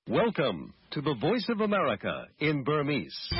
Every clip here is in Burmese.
Welcome to the Voice of America in Burmese. ။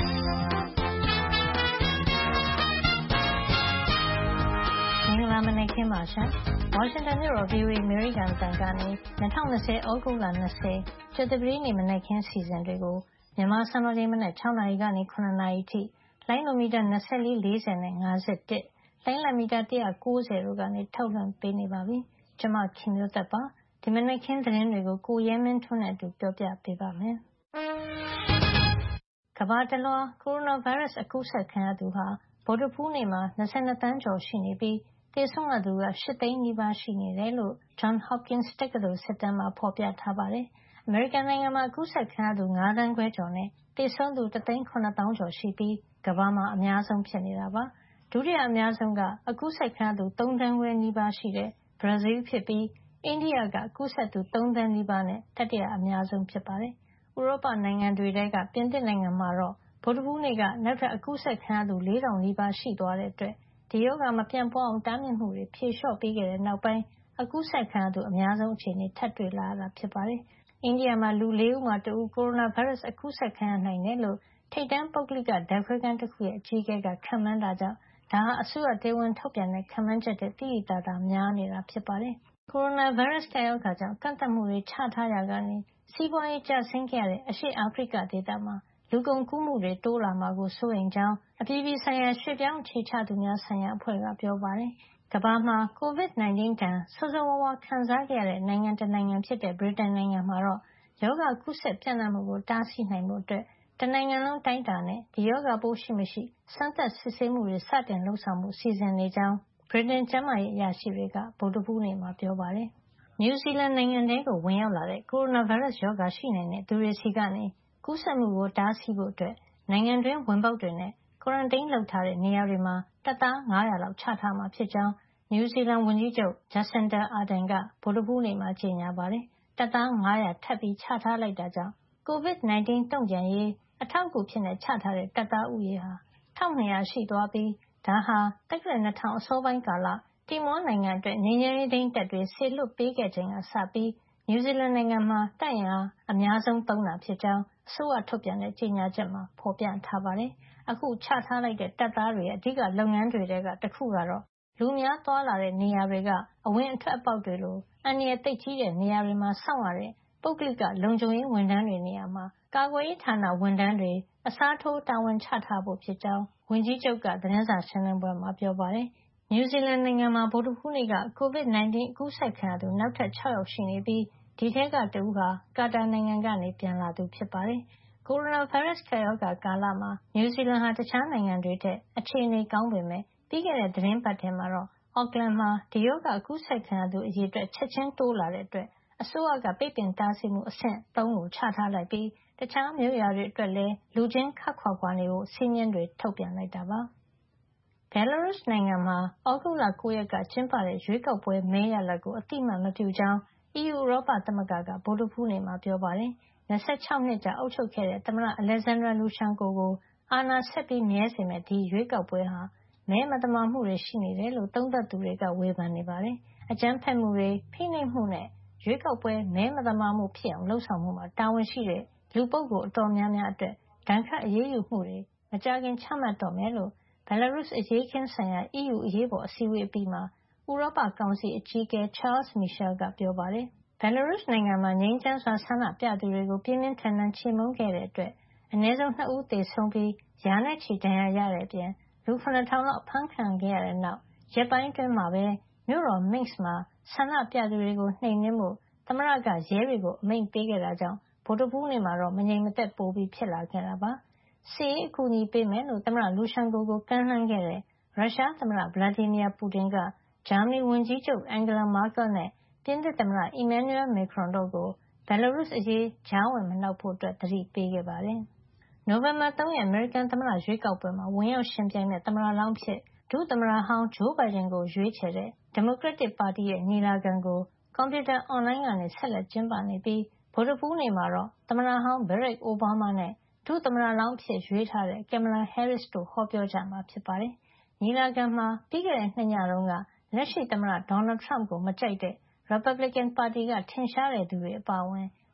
မင်္ဂလာမနက်ခင်းပါရှင်။ Washington မြို့တော် VOA အမေရိကန်အသံကနေ2020 ဩဂုတ်လ20ကြာသပတေးနေ့မနက်ခင်းစီစဉ်တွေကိုမြန်မာစံတော်ချိန်မနက်6နာရီကနေ9နာရီအထိလိုင်းနိုမီတာ24 40နဲ့51လိုင်းလမီတာ190တို့ကနေထုတ်လွှင့်ပေးနေပါပြီ။ကျွန်မခင်မျိုးသက်ပါ။ဒီမနက်ခင်းသတင်းတွေကိုကိုရဲမင်းထွန်းနဲ့အတူပြောပြပေးပါမယ်။ကမ္ဘာတလွှားကိုရိုနာဗိုင်းရပ်စ်အကူးစက်ခံရသူဟာဗုဒ္ဓဟူးနေ့မှာ22သန်းကျော်ရှိနေပြီးသေဆုံးရသူက8သိန်းနီးပါးရှိနေတယ်လို့ Johns Hopkins တက္ကသိုလ်စစ်တမ်းမှာဖော်ပြထားပါတယ်။အမေရိကန်နိုင်ငံမှာအကူးစက်ခံရသူ9သန်းခွဲကျော်နဲ့သေဆုံးသူ1သိန်း9သောင်းကျော်ရှိပြီးကမ္ဘာမှာအများဆုံးဖြစ်နေတာပါ။ဒုတိယအများဆုံးကအကူးစက်ခံရသူ3သန်းခွဲနီးပါးရှိတဲ့ဘရာဇီးဖြစ်ပြီးအိန္ဒိယကကူးစက်သူ3သန်းနီးပါးနဲ့တတိယအများဆုံးဖြစ်ပါတယ်။ဥရောပနိုင်ငံတွေထဲကပြင်သစ်နိုင်ငံမှာတော့ဗုဒ္ဓဟူးနေ့ကနောက်ထပ်အကူးစက်ခံရသူ4000နီးပါးရှိသွားတဲ့အတွက်ဒီရောဂါမပြန့်ပွားအောင်တားမြစ်မှုတွေဖြေလျှော့ပေးခဲ့တဲ့နောက်ပိုင်းအကူးစက်ခံရသူအများဆုံးအခြေအနေထပ်တွေ့လာရတာဖြစ်ပါတယ်။အိန္ဒိယမှာလူ4ဦးမှာ1ဦးကိုရိုနာဗိုင်းရပ်စ်အကူးစက်ခံရနိုင်တယ်လို့ထိပ်တန်းပုဂ္ဂလိကဓာတ်ခွဲခန်းတစ်ခုရဲ့အကြီးအကဲကခန့်မှန်းတာကြောင့်ဒါဟာအစိုးရတရားဝင်ထုတ်ပြန်တဲ့ခန့်မှန်းချက်တဲ့တိတိကျကျများနေတာဖြစ်ပါတယ်။ကိုရိုနာဗိုင်းရပ်စ်ကပ်ရောဂါကြောင့်ကန့်သတ်မှုတွေချထားရာကနေစီးပွားရေးကျဆင်းခဲ့ရတဲ့အရှေ့အာဖရိကဒေသမှာလူကုန်ကူးမှုတွေတိုးလာမှာကိုစိုးရိမ်ကြောင်းအပြည်ပြည်ဆိုင်ရာရွှေ့ပြောင်းအခြေချသူများဆိုင်ရာအဖွဲ့ကပြောပါတယ်။ကမ္ဘာမှာ COVID-19 ဒဏ်ဆိုးဆိုးဝါးဝါးခံစားခဲ့ရတဲ့နိုင်ငံတနိုင်ငံဖြစ်တဲ့ဗြိတိန်နိုင်ငံမှာတော့ရောဂါကူးစက်ပြန့်နှံ့မှုကိုတားဆီးနိုင်ဖို့အတွက်တနိုင်ငံလုံးတိုင်းတာနဲ့ဒီရောဂါပိုးရှိမရှိစမ်းသပ်စစ်ဆေးမှုတွေစတင်လုပ်ဆောင်မှုစီစဉ်နေကြောင်းဗြိတိန်ကျန်းမာရေးအရာရှိတွေကဗုဒ္ဓဟူးနေ့မှာပြောပါတယ်။နယူးဇီလန်နိုင်ငံထဲကိုဝင်ရောက်လာတဲ့ကိုရိုနာဗိုင်းရပ်စ်ရောဂါရှိနိုင်တဲ့သူတွေဆီကနေကူးစက်မှုကိုတားဆီးဖို့အတွက်နိုင်ငံတွင်းဝင်ပေါက်တွေနဲ့ကွာရန်တင်းလုပ်ထားတဲ့နေရာတွေမှာတပ်သား900လောက်ချထားမှာဖြစ်ကြောင်းနယူးဇီလန်ဝန်ကြီးချုပ် Jacinda Ardern ကဗုဒ္ဓဟူးနေ့မှာကြေညာပါတယ်။တပ်သား900ထပ်ပြီးချထားလိုက်တာကြောင့် COVID-19 တုံ့ပြန်ရေးအထောက်အကူဖြစ်ချထားတဲ့တပ်သားဦးရေဟာ1200ရှိသွားပြီးဒါဟာတက္ကရာ2000အစောပိုင်းကာလတီမောနိုင်ငံအတွက်ငြိမ်းချမ်းရေးဒိန်းတပ်တွေဆေလွတ်ပေးခဲ့ချိန်ကစပြီးနယူးဇီလန်နိုင်ငံမှာတပ်အင်အားအများဆုံးသုံးတာဖြစ်ကြောင်းအစိုးရထုတ်ပြန်တဲ့ကြေညာချက်မှာဖော်ပြထားပါတယ်။အခုချထားလိုက်တဲ့တပ်သားတွေရဲ့အဓိကလုပ်ငန်းတွေထဲကတစ်ခုကတော့လူများသွားလာတဲ့နေရာတွေကအဝင်အထွက်အပေါက်တွေလိုအန္တရာယ်သိပ်ကြီးတဲ့နေရာတွေမှာစောင့်ရတဲ့ပုဂ္ဂလိကလုံခြုံရေးဝန်ထမ်းတွေနေရာမှာကာကွယ်ရေးဌာနဝန်ထမ်းတွေအစားထိုးတာဝန်ချထားဖို့ဖြစ်ကြောင်းဝန်ကြီးချုပ်ကသတင်းစာရှင်းလင်းပွဲမှာပြောပါတယ်။နယူးဇီလန်နိုင်ငံမှာဗုဒ္ဓဟူးနေ့က COVID-19 အကူးစက်ခံရသူနောက်ထပ်6ယောက်ရှိနေပြီးဒီထဲကတဦးဟာကာတာနိုင်ငံကနေပြန်လာသူဖြစ်ပါတယ်။ကိုရိုနာဗိုင်းရပ်စ်ကပ်ရောဂါကာလမှာနယူးဇီလန်ဟာတခြားနိုင်ငံတွေထက်အခြေအနေကောင်းပေမဲ့ပြီးခဲ့တဲ့သီတင်းပတ်ထဲမှာတော့ Auckland မှာဒီရောဂါအကူးစက်ခံရသူအရေအတွက်ချက်ချင်းတိုးလာတဲ့အတွက်အစိုးရကပိတ်ပင်တားဆီးမှုအဆင့်3ကိုချထားလိုက်ပြီးတခြားမြို့ရွာတွေအတွက်လည်းလူချင်းခပ်ခွာခွာနေဖို့စည်းမျဉ်းတွေထုတ်ပြန်လိုက်တာပါ။ Belarus နိုင်ငံမှာဩဂုတ်လ9ရက်ကကျင်းပတဲ့ရွေးကောက်ပွဲမဲရလဒ်ကိုအတိအမှတ်မပြုကြောင်း EU ဥရောပသမဂ္ဂကဗုဒ္ဓဟူးနေ့မှာပြောပါတယ်။26နှစ်ကြာအုပ်ချုပ်ခဲ့တဲ့သမ္မတ Alexander Lukashenko ကိုအာဏာဆက်ပြီးမြဲစေမယ့်ဒီရွေးကောက်ပွဲဟာမဲမသမာမှုတွေရှိနေတယ်လို့သုံးသပ်သူတွေကဝေဖန်နေပါတယ်။အကြမ်းဖက်မှုတွေဖိနှိပ်မှုနဲ့ရွေးကောက်ပွဲမဲမသမာမှုဖြစ်အောင်လုပ်ဆောင်မှုမှာတာဝန်ရှိတဲ့လူပုဂ္ဂိုလ်အတော်များများအတွက်ဒဏ်ခတ်အရေးယူမှုတွေမကြာခင်ချမှတ်တော့မယ်လို့ Belarus အရေးခင်းဆိုင်ရာ EU အရေးပေါ်အစည်းအဝေးအပြီးမှာဥရောပကောင်စီအကြီးအကဲ Charles Michel ကပြောပါတယ်။ Belarus နိုင်ငံမှာငြိမ်းချမ်းစွာဆန္ဒပြသူတွေကိုပြင်းပြင်းထန်ထန်ချေမှုန်းခဲ့တဲ့အတွက်အနည်းဆုံး2ဦးသေဆုံးပြီးရာနဲ့ချီဒဏ်ရာရတဲ့အပြင်လူ7000လောက်အဖမ်းခံခဲ့ရတဲ့နောက်ရက်ပိုင်းအတွင်းမှာပဲမြို့တော် Minsk မှာဆန္ဒပြသူတွေကိုနှိမ်နင်းဖို့သမ္မတကရဲတွေကိုအမိန့်ပေးခဲ့တာကြောင့်ဗုဒ္ဓဟူးနေ့မှာတော့မငြိမ်မသက်ပိုဖြစ်လာခဲ့တာပါ။စစ်ရေးအကူအညီပေးမယ်လို့သမ္မတ Lukashenko ကိုကမ်းလှမ်းခဲ့တဲ့ရုရှားသမ္မတ Vladimir Putin ကဂျာမနီဝန်ကြီးချုပ် Angela Merkel နဲ့ပြင်သစ်သမ္မတ Emmanuel Macron တို့ကို Belarus အရေးကြားဝင်မနှောက်ဖို့သတိပေးခဲ့ပါတယ်။နိုဝင်ဘာ3ရက်အမေရိကန်သမ္မတရွေးကောက်ပွဲမှာဝင်ရောက်ယှဉ်ပြိုင်မယ့်သမ္မတလောင်းအဖြစ်ဒုသမ္မတဟောင်း Joe Biden ကိုရွေးချယ်တဲ့ဒီမိုကရက်တစ်ပါတီရဲ့ညီလာခံကိုကွန်ပြူတာအွန်လိုင်းကနေဆက်လက်ကျင်းပနေပြီးဗုဒ္ဓဟူးနေ့မှာတော့သမ္မတဟောင်း Barack Obama နဲ့ဒုသမ္မတလောင်းအဖြစ်ရွေးထားတဲ့ Kamala Harris တို့ဟောပြောကြမှာဖြစ်ပါတယ်။ညီလာခံမှာပြီးခဲ့တဲ့2ညတုန်းကလက်ရှိသမ္မတ Donald Trump ကိုမကြိုက်တဲ့ Republican ပါတီကထင်ရှားတဲ့သူတွေအပါအဝင်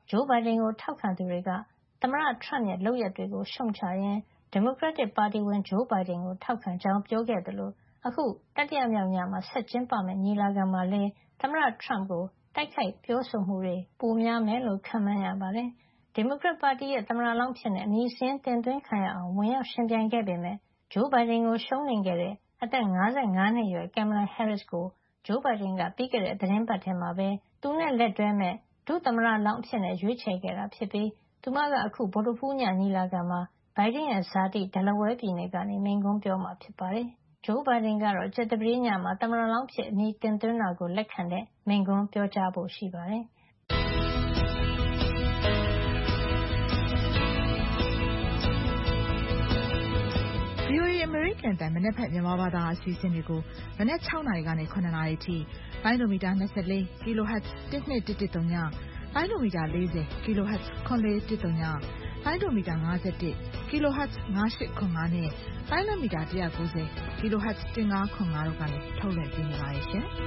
ဂျိုးဘိုင်ဒန်ကိုထောက်ခံသူတွေကသမ္မတထရမ့်ရဲ့လုပ်ရပ်တွေကိုရှုံချရင်းဒီမိုကရက်တစ်ပါတီဝင်ဂျိုးဘိုင်ဒန်ကိုထောက်ခံကြောင်းပြောခဲ့သလိုအခုတတိယမြောက်ညမှာဆက်ကျင်းပမယ့်ညီလာခံမှာလည်းသမ္မတထရမ့်ကိုတိုက်ခိုက်ပြောဆိုမှုတွေပိုများမယ်လို့ခန့်မှန်းရပါတယ်။ဒီမိုကရက်ပါတီရဲ့သမ္မတလောင်းဖြစ်တဲ့အမည်စာရင်းတင်သွင်းခံရအောင်ဝင်ရောက်ရှင်ပြိုင်ခဲ့ပေမယ့်ဂျိုးဘိုင်ဒန်ကိုရှုံးနိမ့်ခဲ့တဲ့အသက်55နှစ်အရွယ်ကင်မလာဟဲရစ်ကိုဂျိုးဘိုင်ဒန်ကပြီးခဲ့တဲ့သီတင်းပတ်ထဲမှာပဲသူနဲ့လက်တွဲမဲ့ဒုသမ္မတလောင်းအဖြစ်ရွေးချယ်ခဲ့တာဖြစ်ပြီးသူမကအခုဗုဒ္ဓဟူးညညီလာခံမှာဘိုင်ဒန်ရဲ့ဇာတိဒယ်လဝဲပြည်နယ်ကနေမိန့်ခွန်းပြောမှာဖြစ်ပါတယ်။ဂျိုးဘိုင်ဒန်ကတော့ကြာသပတေးညမှာသမ္မတလောင်းဖြစ်အမည်တင်သွင်းတာကိုလက်ခံတဲ့မိန့်ခွန်းပြောကြားဖို့ရှိပါတယ်။ VOA အမေရိကန်တန်မနက်ဖြန်မြန်မာဘာသာအစီအစဉ်တွေကိုမနက်6နာရီကနေ9နာရီထိလိုင်းမီတာ24 kHz 1213ညလိုင်းမီတာ40 kHz 9410ညလိုင်းမီတာ51 kHz 9805နဲ့လိုင်းမီတာ190 kHz 1505တို့ကနေထုတ်လွှင့်ပေးနေပါတယ်ရှင်။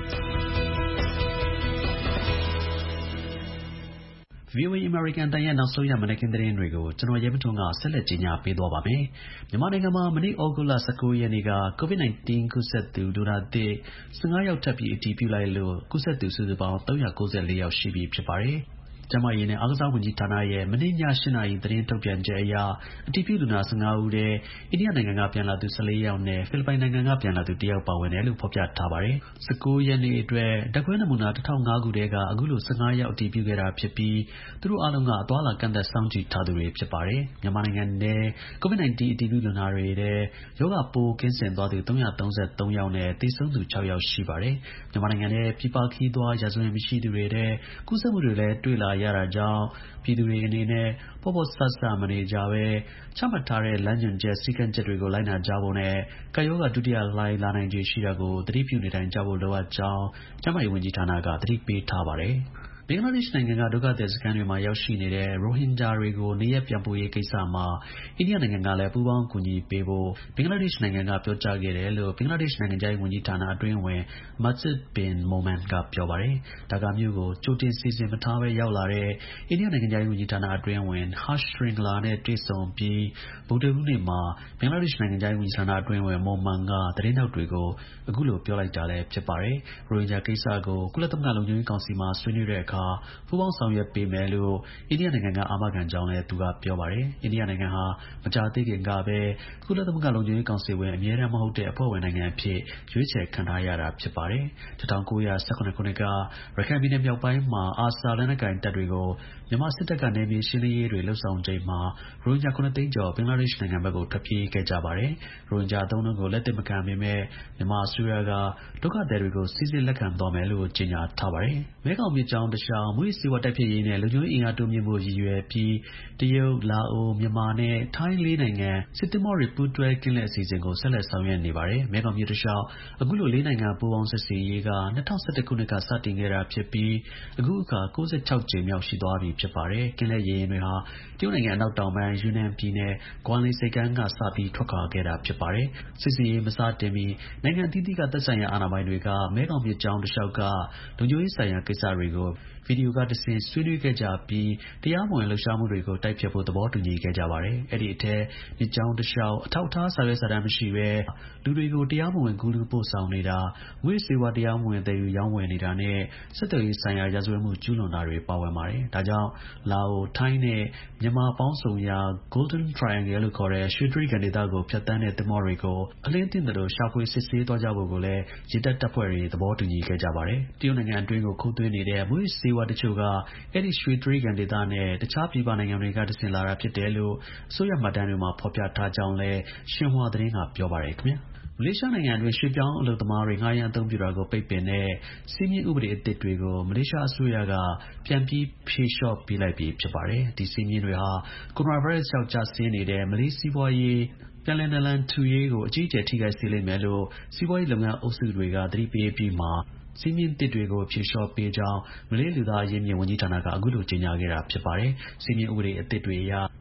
VOA American တန်ရဲ့နောက်ဆုံးရမနက်ခင်းသတင်းတွေကိုကျွန်တော်ရဲမထွန်းကဆက်လက်ကြီးညာပေးသွားပါမယ်။မြန်မာနိုင်ငံမှာမနေ့ဩဂုတ်လ19ရက်နေ့က COVID-19 ကူးစက်သူဒုနာသစ်15ယောက်ထပ်ပြီးအတည်ပြုလိုက်လို့ကူးစက်သူစုစုပေါင်း394ယောက်ရှိပြီဖြစ်ပါတယ်။ကျန်းမာရေးနဲ့အားကစားဝန်ကြီးဌာနရဲ့မနေ့ည8နာရီသတင်းထုတ်ပြန်ချက်အရအတည်ပြုလူနာ15ဦးထဲအိန္ဒိယနိုင်ငံကပြန်လာသူ14ယောက်နဲ့ဖိလစ်ပိုင်နိုင်ငံကပြန်လာသူ1ယောက်ပါဝင်တယ်လို့ဖော်ပြထားပါတယ်။19ရက်နေ့အတွက်ဓာတ်ခွဲနမူနာ1005ခုထဲကအခုလို15ယောက်အတည်ပြုခဲ့တာဖြစ်ပြီးသူတို့အားလုံးကအသွားလာကန့်သက်စောင့်ကြည့်ထားသူတွေဖြစ်ပါတယ်။မြန်မာနိုင်ငံထဲ COVID-19 အတည်ပြုလူနာတွေထဲရောဂါပိုးကင်းစင်သွားသူ333ယောက်နဲ့သေဆုံးသူ6ယောက်ရှိပါတယ်။မြန်မာနိုင်ငံထဲပြည်ပခီးသွားရာဇဝင်မရှိသူတွေထဲကူးစက်မှုတွေလည်းတွေ့လာရတာကြောင့်ပြည်သူတွေအနေနဲ့ပေါ့ပေါ့ဆဆမနေကြပဲချမှတ်ထားတဲ့လမ်းညွှန်ချက်စည်းကမ်းချက်တွေကိုလိုက်နာကြဖို့နဲ့ကာယောဂဒုတိယလှိုင်းလာနိုင်ခြေရှိတာကိုသတိပြုနေထိုင်ကြဖို့လိုအပ်ကြောင်းကျန်းမာရေးဝန်ကြီးဌာနကသတိပေးထားပါတယ်။ဘင်္ဂလားဒေ့ရှ်နိုင်ငံကဒုက္ခသည်စခန်းတွေမှာရောက်ရှိနေတဲ့ရိုဟင်ဂျာတွေကိုနေရပ်ပြန်ပို့ရေးကိစ္စမှာအိန္ဒိယနိုင်ငံကလည်းပူးပေါင်းကူညီပေးဖို့ဘင်္ဂလားဒေ့ရှ်နိုင်ငံကပြောကြားခဲ့တယ်လို့ဘင်္ဂလားဒေ့ရှ်နိုင်ငံခြားရေးဝန်ကြီးဌာနအတွင်းဝင် Masud Bin Momen ကပြောပါတယ်။ဒါကာမြို့ကိုကြိုတင်စီစဉ်မထားဘဲရောက်လာတဲ့အိန္ဒိယနိုင်ငံခြားရေးဝန်ကြီးဌာနအတွင်းဝင် Harsh Shringla နဲ့တွေ့ဆုံပြီးဗုဒ္ဓဟူးနေ့မှာဘင်္ဂလားဒေ့ရှ်နိုင်ငံခြားရေးဝန်ကြီးဌာနအတွင်းဝင် Momen ကသတင်းထောက်တွေကိုအခုလိုပြောလိုက်တာလည်းဖြစ်ပါတယ်။ရိုဟင်ဂျာကိစ္စကိုကုလသမဂ္ဂလုံခြုံရေးကောင်စီမှာဆွေးနွေးတဲ့အခါပူးပေါင်းဆောင်ရွက်ပေးမယ်လို့အိန္ဒိယနိုင်ငံကအာမခံကြောင်းလည်းသူကပြောပါတယ်။အိန္ဒိယနိုင်ငံဟာမကြာသေးခင်ကပဲကုလသမဂ္ဂလုံခြုံရေးကောင်စီဝင်အမြဲတမ်းမဟုတ်တဲ့အဖွဲ့ဝင်နိုင်ငံအဖြစ်ရွေးချယ်ခံထားရတာဖြစ်ပါတယ်။1918ခုနှစ်ကရခိုင်ပြည်နယ်မြောက်ပိုင်းမှာအာဆာလက်နက်ကိုင်တပ်တွေကိုမြန်မာစစ်တပ်ကနယ်မြေရှင်းလင်းရေးတွေလှုပ်ဆောင်ချိန်မှာရိုဟင်ဂျာ9သိန်းကျော်ဘင်္ဂလားဒေ့ရှ်နိုင်ငံဘက်ကိုထွက်ပြေးခဲ့ကြပါတယ်။ရိုဟင်ဂျာအသုံးအနှုန်းကိုလက်သင့်မခံပေမဲ့မြန်မာအစိုးရကဒုက္ခသည်တွေကိုစိစစ်လက်ခံသွားမယ်လို့ကြေညာထားပါတယ်။မဲခေါင်မြစ်ကြောင်းတစ်လျှောက်မူးယစ်ဆေးဝါးတိုက်ဖျက်ရေးနဲ့လုံခြုံရေးအင်အားတိုးမြှင့်ဖို့ရည်ရွယ်ပြီးတရုတ်၊လာအို၊မြန်မာနဲ့ထိုင်းလေးနိုင်ငံစစ်သင်္ဘောတွေပူးတွဲကင်းလှည့်အစီအစဉ်ကိုဆက်လက်ဆောင်ရွက်နေပါတယ်။မဲခေါင်မြစ်တစ်လျှောက်အခုလိုလေးနိုင်ငံပူးပေါင်းစစ်ဆင်ရေးက2011ခုနှစ်ကစတင်ခဲ့တာဖြစ်ပြီးအခုအခါ96ကြိမ်မြောက်ရှိသွားပြီဖြစ်ပါတယ်။ကင်းလှည့်ရေယာဉ်တွေဟာတရုတ်နိုင်ငံအနောက်တောင်ပိုင်းယူနန်ပြည်နယ်ဂွမ်လီဆိပ်ကမ်းကစပြီးထွက်ခွာခဲ့တာဖြစ်ပါတယ်။စစ်ဆင်ရေးမစတင်မီနိုင်ငံအသီးသီးကသက်ဆိုင်ရာအာဏာပိုင်တွေကမဲခေါင်မြစ်ကြောင်းတစ်လျှောက်ကလုံခြုံရေးဆိုင်ရာကိစ္စတွေကိုဗီဒီယိုကတဆင့်ဆွေးနွေးခဲ့ကြပြီးတရားမဝင်လှုပ်ရှားမှုတွေကိုတိုက်ဖျက်ဖို့သဘောတူညီခဲ့ကြပါတယ်။အဲ့ဒီအထဲမြစ်ကြောင်းတစ်လျှောက်အထောက်အထားစာရွက်စာတမ်းမရှိဘဲလူတွေကိုတရားမဝင်ကူးလူပို့ဆောင်နေတာငွေစေဝါတရားမဝင်သယ်ယူရောင်းဝယ်နေတာနဲ့စစ်တပ်ရေးဆိုင်ရာရာဇဝတ်မှုကျူးလွန်တာတွေပါဝင်ပါတယ်။ဒါကြောင့်လာအို၊ထိုင်းနဲ့မြန်မာပေါင်းစုံရာ Golden Triangle လို့ခေါ်တဲ့ရွှေတြိဂံဒေသကိုဖြတ်သန်းတဲ့သင်္ဘောတွေကိုအလင်းသင့်တယ်လို့ရှာဖွေစစ်ဆေးသွားကြဖို့ကိုလည်းရေတပ်တပ်ဖွဲ့တွေသဘောတူညီခဲ့ကြပါတယ်။တရုတ်နိုင်ငံအတွင်းကိုခိုးသွင်းနေတဲ့မူးယစ်ဆေးဝါးတချို့ကအဲ့ဒီရွှေတြိဂံဒေသနဲ့တခြားပြည်ပနိုင်ငံတွေကတဆင့်လာတာဖြစ်တယ်လို့အစိုးရမှတ်တမ်းတွေမှာဖော်ပြထားကြောင်းလည်းရှင်ဟွာသတင်းကပြောပါတယ်ခင်ဗျာ။မလေးရှားနိုင်ငံအတွင်းရွှေ့ပြောင်းအလုပ်သမားတွေငှားရမ်းအသုံးပြုတာကိုပိတ်ပင်တဲ့စည်းမျဉ်းဥပဒေအသစ်တွေကိုမလေးရှားအစိုးရကပြန်ပြီးဖြေလျှော့ပေးလိုက်ပြီဖြစ်ပါတယ်။ဒီစည်းမျဉ်းတွေဟာကိုရိုနာဗိုင်းရပ်စ်ကြောင့်ကျဆင်းနေတဲ့မလေးစီးပွားရေးပြန်လည်နလန်ထူရေးကိုအကြီးအကျယ်ထိခိုက်စေလိမ့်မယ်လို့စီးပွားရေးလုပ်ငန်းအုပ်စုတွေကသတိပေးပြီးမှစည်းမျဉ်းသစ်တွေကိုဖြေလျှော့ပေးကြောင်းမလေးလူသားအရင်းမြစ်ဝန်ကြီးဌာနကအခုလိုကြေညာခဲ့တာဖြစ်ပါတယ်။စည်းမျဉ်းဥပဒေအသစ်တွေအရန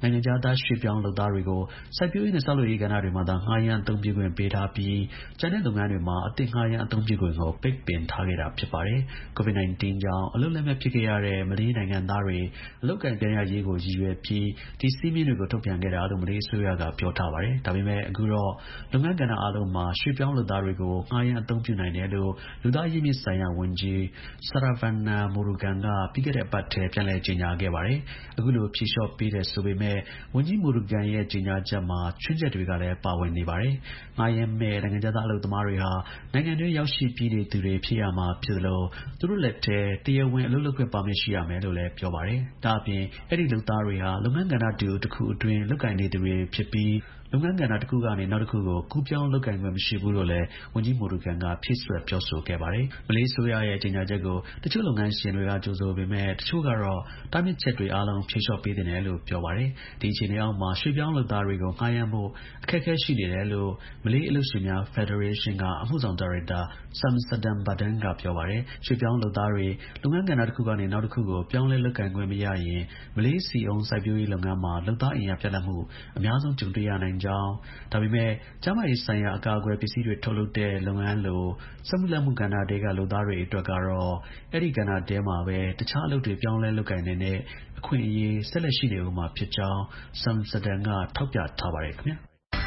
နိုင်ငံခြားသားရွှေ့ပြောင်းလုပ်သားတွေကိုစိုက်ပျိုးရေးနဲ့ဆောက်လုပ်ရေးကဏ္ဍတွေမှာသာငှားရမ်းအသုံးပြုခွင့်ပေးထားပြီးကျန်တဲ့လုပ်ငန်းတွေမှာအသစ်ငှားရမ်းအသုံးပြုခွင့်ကိုပိတ်ပင်ထားခဲ့တာဖြစ်ပါတယ်။ COVID-19 ကြောင့်အလုပ်လက်မဲ့ဖြစ်ခဲ့ရတဲ့မလေးနိုင်ငံသားတွေအလုပ်ကိုင်ပြန်ရရေးကိုရည်ရွယ်ပြီးဒီစည်းမျဉ်းတွေကိုထုတ်ပြန်ခဲ့တာလို့မလေးအစိုးရကပြောထားပါတယ်။ဒါပေမဲ့အခုတော့လုပ်ငန်းကဏ္ဍအားလုံးမှာရွှေ့ပြောင်းလုပ်သားတွေကိုငှားရမ်းအသုံးပြုနိုင်တယ်လို့လူသားရင်းမြစ်ဆိုင်ရာဝန်ကြီး Saravanan Murugan ကပြီးခဲ့တဲ့အပတ်ထဲပြန်လည်ကြေညာခဲ့ပါတယ်။အခုလိုဖြေလျှော့ပေးတယ်ဆိုပေမဲ့ဝန်ကြီး Murugan ရဲ့ကြေညာချက်မှာချွင်းချက်တွေကလည်းပါဝင်နေပါတယ်။ငှားရမ်းမဲ့နိုင်ငံခြားသားအလုပ်သမားတွေဟာနိုင်ငံတွင်းရောက်ရှိပြီးနေသူတွေဖြစ်ရမှာဖြစ်လို့သူတို့လက်ထဲတရားဝင်အလုပ်လုပ်ခွင့်ပါမစ်ရှိရမယ်လို့လည်းပြောပါတယ်။ဒါအပြင်အဲ့ဒီလုပ်သားတွေဟာလုပ်ငန်းကဏ္ဍတစ်ခုအတွင်းလုပ်ကိုင်နေသူတွေဖြစ်ပြီးလုပ်ငန်းကဏ္ဍတစ်ခုကနေနောက်တစ်ခုကိုကူးပြောင်းလုပ်ကိုင်ခွင့်မရှိဘူးလို့လည်းဝန်ကြီး Murugan ကဖြည့်စွက်ပြောဆိုခဲ့ပါတယ်။မလေးအစိုးရရဲ့ကြေညာချက်ကိုတချို့လုပ်ငန်းရှင်တွေကကြိုဆိုပေမဲ့တချို့ကတော့တားမြစ်ချက်တွေအားလုံးဖြေလျှော့ပေးသင့်တယ်လို့ပြောပါတယ်။ဒီအခြေအနေအောက်မှာရွှေ့ပြောင်းလုပ်သားတွေကိုငှားရမ်းဖို့အခက်အခဲရှိနေတယ်လို့မလေးအလုပ်ရှင်များဖက်ဒရေးရှင်းကအမှုဆောင်ဒါရိုက်တာ Shamsuddin Bardan ကပြောပါတယ်။ရွှေ့ပြောင်းလုပ်သားတွေလုပ်ငန်းကဏ္ဍတစ်ခုကနေနောက်တစ်ခုကိုပြောင်းလဲလုပ်ကိုင်ခွင့်မရရင်မလေးစီအုံးစိုက်ပျိုးရေးလုပ်ငန်းမှာလုပ်သားအင်အားပြတ်လတ်မှုအများဆုံးကြုံတွေ့ရနိုင်ကြောင်းဒါပေမဲ့ကျန်းမာရေးဆိုင်ရာအကာအကွယ်ပစ္စည်းတွေထုတ်လုပ်တဲ့လုပ်ငန်းလိုစက်မှုလက်မှုကဏ္ဍတွေကလုပ်သားတွေအတွက်ကတော့အဲ့ဒီကဏ္ဍတဲမှာပဲတခြားအလုပ်တွေပြောင်းလဲလုပ်ကိုင်နေတဲ့အခွင့်အရေးဆက်လက်ရှိနေဦးမှာဖြစ်ကြောင်း Shamsuddin ကထောက်ပြထားပါတယ်ခင်ဗျာ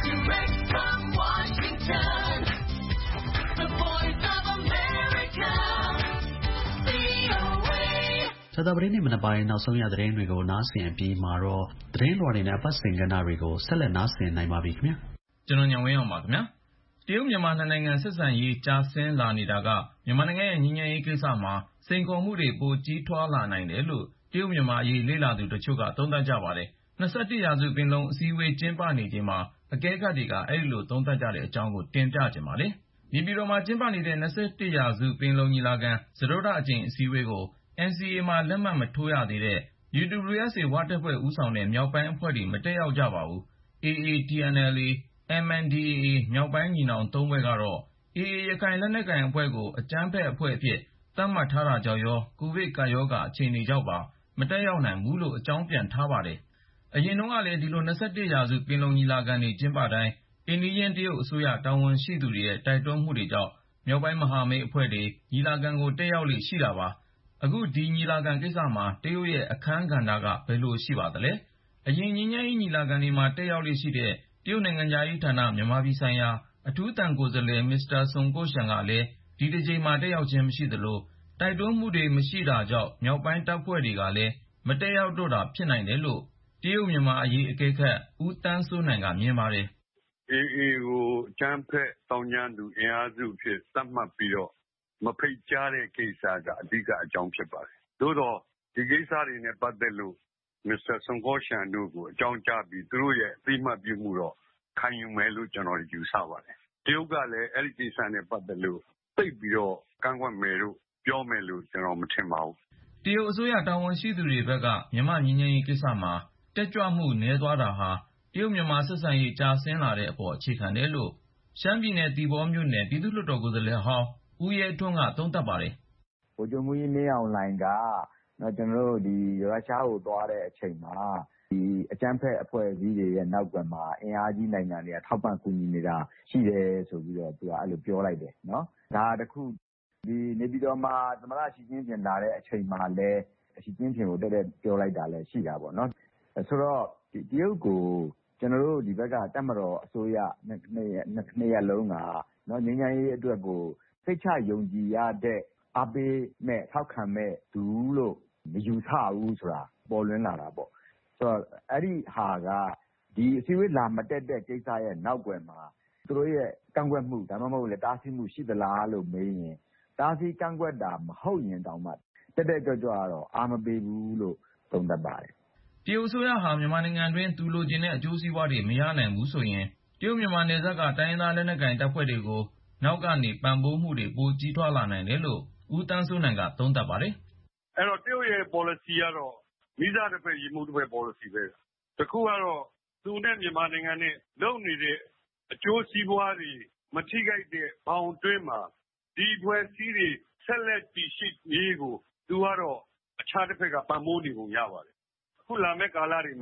သာသပတေးနေ့မနက်ပိုင်းနောက်ဆုံးရသတင်းတွေကိုနားဆင်အပြီးမှာတော့သတင်းလွှာတွေနဲ့အပတ်စဉ်ကဏ္ဍတွေကိုဆက်လက်နားဆင်နိုင်ပါပြီခင်ဗျာကျွန်တော်ညံဝင်းအောင်ပါခင်ဗျာတရုတ်မြန်မာနှစ်နိုင်ငံဆက်ဆံရေးကြာဆင်းလာနေတာကမြန်မာနိုင်ငံရဲ့ငြိမ်းချမ်းရေးကိစ္စမှာစိန်ခေါ်မှုတွေပိုကြီးထွားလာနိုင်တယ်လို့တရုတ်မြန်မာအရေးလေ့လာသူတချို့ကသုံးသပ်ကြပါတယ်21ရာစုပင်လုံအစည်းအဝေးကျင်းပနေချိန်မှာအကဲခတ်တွေကအဲ့ဒီလိုသုံးသပ်ကြတဲ့အကြောင်းကိုတင်ပြခြင်းပါလေနေပြည်တော်မှာကျင်းပနေတဲ့21ရာစုပင်လုံညီလာခံစတုတ္ထအကြိမ်အစည်းအဝေးကိုNCA မှာလက်မှတ်မထိုးရသေးတဲ့ UWSA ဝတပ်ဖွဲ့ဦးဆောင်တဲ့မြောက်ပိုင်းအဖွဲ့တွေမတက်ရောက်ကြပါဘူး။ AA, TNLA, MNDAA မြောက်ပိုင်းညီနောင်သုံးဖွဲ့ကတော့ AA ရခိုင်လက်နက်ကိုင်အဖွဲ့ကိုအကြမ်းဖက်အဖွဲ့အဖြစ်သတ်မှတ်ထားတာကြောင့်ရောကိုဗစ်ကပ်ရောဂါအခြေအနေကြောင့်ပါမတက်ရောက်နိုင်ဘူးလို့အကြောင်းပြန်ထားပါတယ်။အရင်တုန်းကလည်းဒီလို21ရာစုပင်လုံညီလာခံတွေကျင်းပတိုင်းအိမ်နီးချင်းတရုတ်အစိုးရတာဝန်ရှိသူတွေရဲ့တိုက်တွန်းမှုတွေကြောင့်မြောက်ပိုင်းမဟာမိတ်အဖွဲ့တွေညီလာခံကိုတက်ရောက်လေ့ရှိတာပါ။အခုဒီညီလာခံကိစ္စမှာတရုတ်ရဲ့အခန်းကဏ္ဍကဘယ်လိုရှိပါသလဲ။အရင်ငြိမ်းချမ်းရေးညီလာခံတွေမှာတက်ရောက်လေ့ရှိတဲ့တရုတ်နိုင်ငံခြားရေးဌာနမြန်မာပြည်ဆိုင်ရာအထူးသံကိုယ်စားလှယ်မစ္စတာဆွန်ကော့ရှန်ကလည်းဒီတစ်ကြိမ်မှာတက်ရောက်ခြင်းမရှိသလိုတိုက်တွန်းမှုတွေမရှိတာကြောင့်မြောက်ပိုင်းတပ်ဖွဲ့တွေကလည်းမတက်ရောက်တော့တာဖြစ်နိုင်တယ်လို့တရုတ်မြန်မာအရေးအကဲခတ်ဦးသန်းစိုးနိုင်ကမြင်ပါတယ်။ AA ကိုအကြမ်းဖက်သောင်းကျန်းသူအင်အားစုအဖြစ်သတ်မှတ်ပြီးတော့မဖိတ်ကြားတဲ့ကိစ္စကအဓိကအကြောင်းဖြစ်ပါတယ်။သို့တော့ဒီကိစ္စတွေနဲ့ပတ်သက်လို့မစ္စတာဆွန်ကော့ရှန်တို့ကိုအကြောင်းကြားပြီးသူတို့ရဲ့အသိမှတ်ပြုမှုတော့ခံယူမယ်လို့ကျွန်တော်ယူဆပါတယ်။တရုတ်ကလည်းအဲ့ဒီကိစ္စနဲ့ပတ်သက်လို့သိပြီးတော့ကန့်ကွက်မယ်လို့ပြောမယ်လို့ကျွန်တော်မထင်ပါဘူး။တရုတ်အစိုးရတာဝန်ရှိသူတွေဘက်ကမြန်မာငြိမ်းချမ်းရေးကိစ္စမှာတက်ကြွမှုနည်းသွားတာဟာတရုတ်မြန်မာဆက်ဆံရေးကြာဆင်းလာတဲ့အပေါ်အခြေခံတယ်လို့ရှမ်းပြည်နယ်သီပေါမြို့နယ်ပြည်သူ့လွှတ်တော်ကိုယ်စားလှယ်ဟောင်းဦးရဲထွန်းကသုံးသပ်ပါတယ်။ဗိုလ်ချုပ်မှူးကြီးမင်းအောင်လှိုင်ကကျွန်တော်တို့ဒီရုရှားကိုသွားတဲ့အချိန်မှာဒီအကြမ်းဖက်အဖွဲ့အစည်းတွေရဲ့နောက်ကွယ်မှာအင်အားကြီးနိုင်ငံတွေကထောက်ပံ့ကူညီနေတာရှိတယ်ဆိုပြီးတော့သူကအဲ့လိုပြောလိုက်တယ်နော်ဒါတခုဒီနေပြည်တော်မှာသမ္မတရှီကျင်းပင်လာတဲ့အချိန်မှာလည်းရှီကျင်းပင်ကိုတက်ပြောလိုက်တာလည်းရှိတာပေါ့နော်ဆိုတော့ဒီတရုတ်ကိုကျွန်တော်တို့ဒီဘက်ကတပ်မတော်အစိုးရနှစ်ရက်လုံးကနော်ငြိမ်းချမ်းရေးအတွက်ကိုစိတ်ချယုံကြည်ရတဲ့အားပေးမဲ့ထောက်ခံမဲ့သူလို့မယူဆဘူးဆိုတာပေါ်လွင်လာတာပေါ့ဆိုတော့အဲ့ဒီဟာကဒီအစည်းအဝေးလာမတက်တဲ့ကိစ္စရဲ့နောက်ွယ်မှာသူတို့ရဲ့ကန့်ကွက်မှုဒါမှမဟုတ်လေတားဆီးမှုရှိသလားလို့မေးရင်တားဆီးကန့်ကွက်တာမဟုတ်ရင်တောင်မှတက်ကြွတော့အားမပေးဘူးလို့သုံးသပ်ပါတယ်တရုတ်အစိုးရဟာမြန်မာနိုင်ငံတွင်းသူလိုချင်တဲ့အကျိုးစီးပွားတွေမရနိုင်ဘူးဆိုရင်တရုတ်မြန်မာနယ်စပ်ကတိုင်းရင်းသားလက်နက်ကိုင်တပ်ဖွဲ့တွေကိုနောက်ကနေပံ့ပိုးမှုတွေပိုကြီးထွားလာနိုင်တယ်လို့ဦးသန်းစိုးနိုင်ကသုံးသပ်ပါတယ်အဲ့တော့တရုတ်ရဲ့ policy ကတော့မိသားတစ်ဖက်ရေမှုတစ်ဖက် policy ပဲတခုကတော့သူနဲ့မြန်မာနိုင်ငံနဲ့လုပ်နေတဲ့အကျိုးစီးပွားတွေမထိခိုက်တဲ့ဘောင်တွင်းမှာဒီဖွဲ့စည်းတွေဆက်လက်တည်ရှိရေးကိုသူကတော့အခြားတစ်ဖက်ကပံ့ပိုးနေပုံရပါတယ်အခုလာမယ့်ကာလတွေမှာ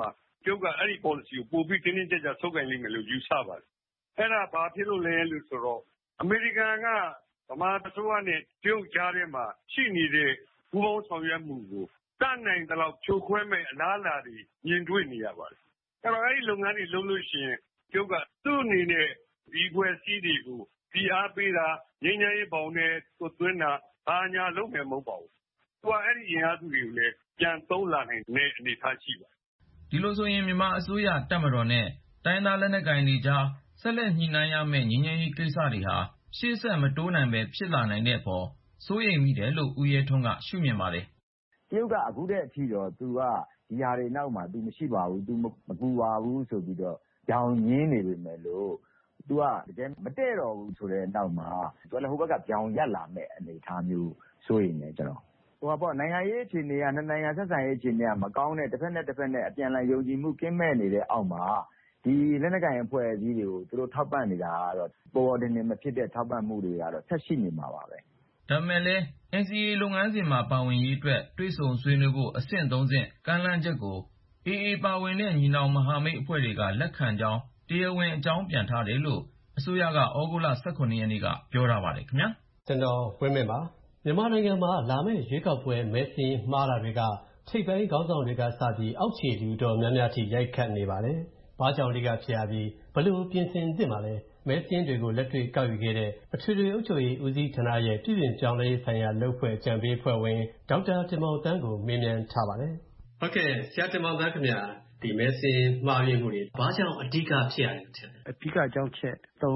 ကျုပ်ကအဲ့ဒီ policy ကိုပိုပြီးတင်းတင်းကြပ်ကြပ်ဆုပ်ကိုင်လိမ့်မယ်လို့ယူဆပါတယ်အဲ့ဒါဘာဖြစ်လို့လဲလို့ဆိုတော့အမေရိကန်ကဗမာအစိုးရနဲ့တရုတ်ကြားထဲမှာရှိနေတဲ့ပူးပေါင်းဆောင်ရွက်မှုကိုတတ်နိုင်တဲ့လောက်ဖြိုခွဲမဲ့အလားအလာတွေမြင်တွေ့နေရပါတယ်အဲ့တော့အဲ့ဒီလုပ်ငန်းတွေလုပ်လို့ရှိရင်ကျုပ်ကသူ့အနေနဲ့ဒီဘွယ်စီးတွေကိုဒီအားပေးတာငြိမ်းချမ်းရေးပေါင်းနဲ့သွင်းတာဘာညာလုပ်မယ်မဟုတ်ပါဘူးသူကအဲ့ဒီအင်အားစုတွေကိုလည်းပြန်သုံးလာနိုင်တဲ့အနေအထားရှိပါတယ်ဒီလိုဆိုရင်မြန်မာအစိုးရတပ်မတော်နဲ့တိုင်းသားလက်နက်ကိုင်တွေကြားဆက်လက်ညှိနှိုင်းရမယ့်ငြိမ်းချမ်းရေးကိစ္စတွေဟာရှေ့ဆက်မတိုးနိုင်ပဲဖြစ်လာနိုင်တဲ့အပေါ်စိုးရိမ်မိတယ်လို့ဦးရဲထွန်းကရှုမြင်ပါတယ်တရုတ်ကအခုတဲ့အထိတော့သူကဒီဟာတွေနောက်မှာသူမရှိပါဘူးသူမကူပါဘူးဆိုပြီးတော့ကြောင်ရင်းနေပေမဲ့လို့သူကတကယ်မတည့်တော့ဘူးဆိုတဲ့နောက်မှာသူလည်းဟိုဘက်ကကြောင်ရက်လာမဲ့အနေအထားမျိုးစိုးရိမ်နေကျွန်တော်ဟိုပေါ့နိုင်ငံရေးအခြေအနေကနှစ်နိုင်ငံဆက်ဆံရေးအခြေအနေကမကောင်းတဲ့တစ်ဖက်နဲ့အပြန်အလှန်ယုံကြည်မှုကင်းမဲ့နေတဲ့အောက်မှာဒီလက်နက်ကိုင်အဖွဲ့အစည်းတွေကိုသူတို့ထောက်ပံ့နေတာကတော့ပေါ်တင်နေမဖြစ်တဲ့ထောက်ပံ့မှုတွေကတော့ဆက်ရှိနေမှာပါပဲဒါပေမဲ့လည်း NCA လုပ်ငန်းစဉ်မှာပါဝင်ရေးအတွက်တွေ့ဆုံဆွေးနွေးဖို့အဆင့်3ဆင့်ကမ်းလှမ်းချက်ကို AA ပါဝင်တဲ့ညီနောင်မဟာမိတ်အဖွဲ့တွေကလက်ခံကြောင်းတရားဝင်အကြောင်းပြန်ထားတယ်လို့အစိုးရကဩဂုတ်လ 18 ရက်နေ့ကပြောထားပါတယ်ခင်ဗျာကျွန်တော်ဝင်းမင်းပါမြန်မာနိုင်ငံမှာလာမယ့်ရွေးကောက်ပွဲမဲစင်းမှားတာတွေကထိပ်ပိုင်းခေါင်းဆောင်တွေကစပြီးအောက်ခြေလူတော်များများထိရိုက်ခတ်နေပါတယ်။ဘာကြောင့်လေးကဖြစ်ရပြီးဘလို့ပြင်ဆင်သင့်ပါလဲမဲစင်းတွေကိုလက်တွေ့ကောက်ယူခဲ့တဲ့အထွေထွေအုပ်ချုပ်ရေးဦးစီးဌာနရဲ့ပြည်ပြင်ပြောင်းလဲဆိုင်ရာလုပ်ဖွဲ့ကြံပေးဖွဲ့ဝင်ဒေါက်တာတင်မောင်သန်းကိုမေးမြန်းထားပါတယ်။ဟုတ်ကဲ့ဆရာတင်မောင်သန်းခင်ဗျာဒီမဲစင်းမှားယွင်းမှုတွေဘာကြောင့်အဓိကဖြစ်ရတယ်ထင်လဲအဓိကအကြောင်းချက်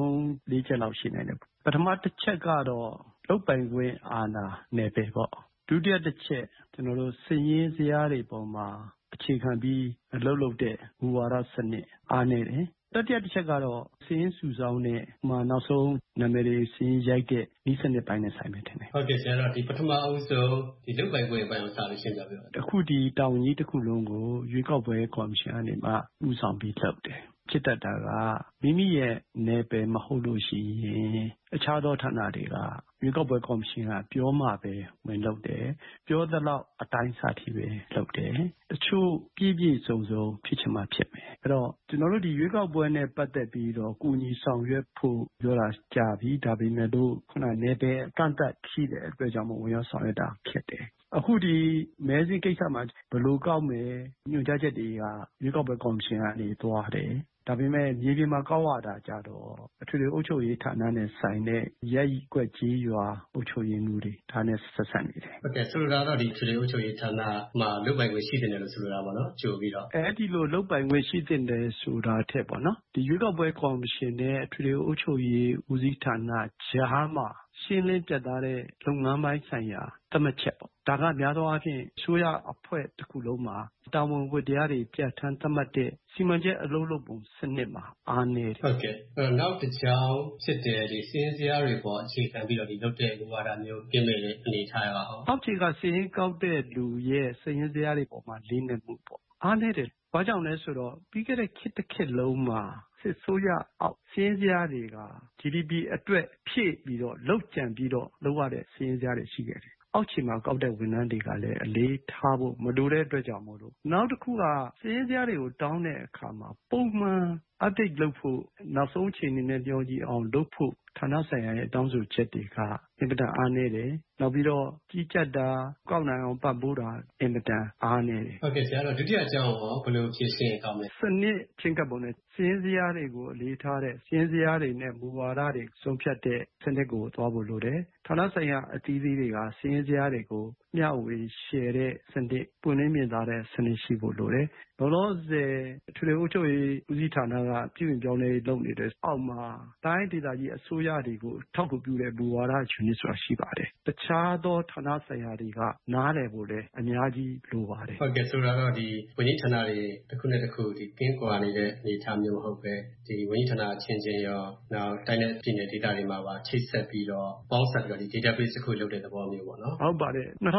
3-4 ချက်လောက်ရှိနိုင်တယ်ပထမတစ်ချက်ကတော့လုတ်ပိုင်ခွင့်အာဏာနယ်ပယ်ပေါ့ဒုတိယတစ်ချက်ကျွန်တော်တို့စည်ရင်းစရာတွေပေါ်မှာအခြေခံပြီးလှုပ်တဲ့မူဝါဒစနစ်အားနေတယ်တတိယတစ်ချက်ကတော့စည်ရင်းစုဆောင်တဲ့နောက်ဆုံးနာမည်တွေစည်ရင်းရိုက်တဲ့ဤစနစ်ပိုင်းနဲ့ဆိုင်မယ်ထင်တယ်ဟုတ်ကဲ့ဆရာတော့ဒီပထမအဦးဆုံးဒီလုတ်ပိုင်ခွင့်ပိုင်းကိုစလို့ရှင်းပြပေးပါအခုဒီတောင်ကြီးတစ်ခုလုံးကိုရွေးကောက်ပွဲကော်မရှင်အနေနဲ့ဥဆောင်ပြီးလုပ်တယ်ဖြစ်တတ်တာကမိမိရဲ့နယ်ပယ်မဟုတ်လို့ရှိရင်အခြားသောဌာနတွေကရွေးကောက်ပွဲကော်မရှင်ကပြောမှပဲဝင်လုပ်တယ်ပြောသလောက်အတိုင်းအစာထိပဲလုပ်တယ်တချို့ပြည့်စုံဖြစ်ချင်မှဖြစ်မယ်အဲ့တော့ကျွန်တော်တို့ဒီရွေးကောက်ပွဲနဲ့ပတ်သက်ပြီးတော့ကုညီဆောင်ရွက်ဖို့ပြောတာကြာပြီဒါပေမဲ့လို့ခုနနယ်ပယ်အကန့်အသတ်ရှိတဲ့အတွက်ကြောင့်ဝင်ရောက်ဆောင်ရွက်တာဖြစ်တယ်အခုဒီမဲစင်းကိစ္စမှာဘယ်လိုကောက်မယ်ညွှန်ကြားချက်တွေကရွေးကောက်ပွဲကော်မရှင်ကနေသွားတယ်ဒါပေမဲ့မြေပြင်မှာကောက်ရတာကြတော့အထွေထွေအုပ်ချုပ်ရေးဌာနနဲ့ဆိုင်တဲ့ရပ်ကွက်ကြီးရွာအုပ်ချုပ်ရေးမှုတွေဒါနဲ့ဆက်ဆက်နေတယ်ဟုတ်ကဲ့ဆိုတော့ဒီအထွေထွေအုပ်ချုပ်ရေးဌာနမှာလုပ်ပိုင်ခွင့်ရှိတယ်လို့ဆိုလိုတာပေါ့နော်ကြိုပြီးတော့အဲ့ဒီလိုလုပ်ပိုင်ခွင့်ရှိတယ်ဆိုတာထက်ပေါ့နော်ဒီရွေးကောက်ပွဲကော်မရှင်နဲ့အထွေထွေအုပ်ချုပ်ရေးဦးစီးဌာနကြားမှာရှင်းလင်းပြတ်သားတဲ့လုပ်ငန်းပိုင်းဆိုင်ရာသတ်မှတ်ချက်ပေါ့ဒါကများသောအားဖြင့်ဆိုရအဖွဲ့တစ်ခုလုံးမှာတာဝန်ဝတ္တရားတွေပြဋ္ဌာန်းသတ်မှတ်တဲ့စီမံချက်အလုပ်လုပ်ပုံစနစ်မှာအားနည်းတယ်ဟုတ်ကဲ့နောက်တစ်ကြောင်းဖြစ်တဲ့ဒီစင်းစရာတွေပေါ်အခြေခံပြီးတော့ဒီလုပ်တဲ့ဝါဒမျိုးပြင်မဲ့တဲ့အနေထားရအောင်အောက်ခြေကစင်းကောက်တဲ့လူရဲ့စင်းစရာတွေပေါ်မှာလေးနက်မှုပေါ့အားနည်းတယ်ဘာကြောင့်လဲဆိုတော့ပြီးခဲ့တဲ့ခေတ်လုံးမှာစစ်ဆိုးရအောက်စင်းစရာတွေက GDP အတွက်ဖြည့်ပြီးတော့လောက်ကျန်ပြီးတော့လောက်ရတဲ့စင်းစရာတွေရှိခဲ့တယ်အောက်ခြေမှာကောက်တဲ့ဝန်ထမ်းတွေကလည်းအလေးထားဖို့မလိုတဲ့အတွက်ကြောင့်မို့လို့နောက်တစ်ခုကစင်းစရာတွေကိုတောင်းတဲ့အခါမှာပုံမှန် update လုပ်ဖို့နောက်ဆုံးအခြေအနေနဲ့ပြောကြည့်အောင်လုပ်ဖို့ဌာနဆိုင်ရာရဲ့တောင်းဆိုချက်တွေကအင်မတန်အားနည်းတယ်နောက်ပြီးတော့ကြီးကြပ်တာကောက်နိုင်အောင်ပတ်ပိုးတာအင်မတန်အားနည်းတယ်ဟုတ်ကဲ့ဆရာတော့ဒုတိယအကြောင်းရောဘယ်လိုဖြေရှင်းကောင်းလဲစနစ်ချင်းကပ်ပုံနဲ့စင်းစရာတွေကိုအလေးထားတဲ့စင်းစရာတွေနဲ့မူဝါဒတွေဆုံးဖြတ်တဲ့စနစ်ကိုသွားဖို့လိုတယ်ဌာနဆိုင်ရာအသီးသီးတွေကစင်းစရာတွေကိုမျှဝေ share တဲ့စနစ်ပွင့်လင်းမြင်သာတဲ့စနစ်ရှိဖို့လိုတယ်လောလောဆယ်အထွေထွေအုပ်ချုပ်ရေးဦးစီးဌာနကပြည်ပြင်ပြောင်းလဲလုပ်နေတဲ့အောက်မှာတိုင်းဒေသကြီးအစိုးရတွေကိုထောက်ကူပြုတဲ့ဘူဝါဒယူနစ်ဆိုတာရှိပါတယ်တခြားသောဌာနဆိုင်ရာတွေကနားလည်ဖို့လည်းအများကြီးလိုပါတယ်ဟုတ်ကဲ့ဆိုတော့ဒီဝန်ကြီးဌာနတွေတစ်ခုနဲ့တစ်ခုဒီကင်းကွာနေတဲ့အနေအထားမျိုးမဟုတ်ပဲဒီဝန်ကြီးဌာနချင်းချင်းရောနောက်တိုင်းနဲ့ပြည်နယ်ဒေသတွေမှာပါချိတ်ဆက်ပြီးတော့ပေါင်းစပ်ပြီးတော့ဒီ database တစ်ခုလုပ်တဲ့သဘောမျိုးပေါ့နော်ဟုတ်ပါတယ်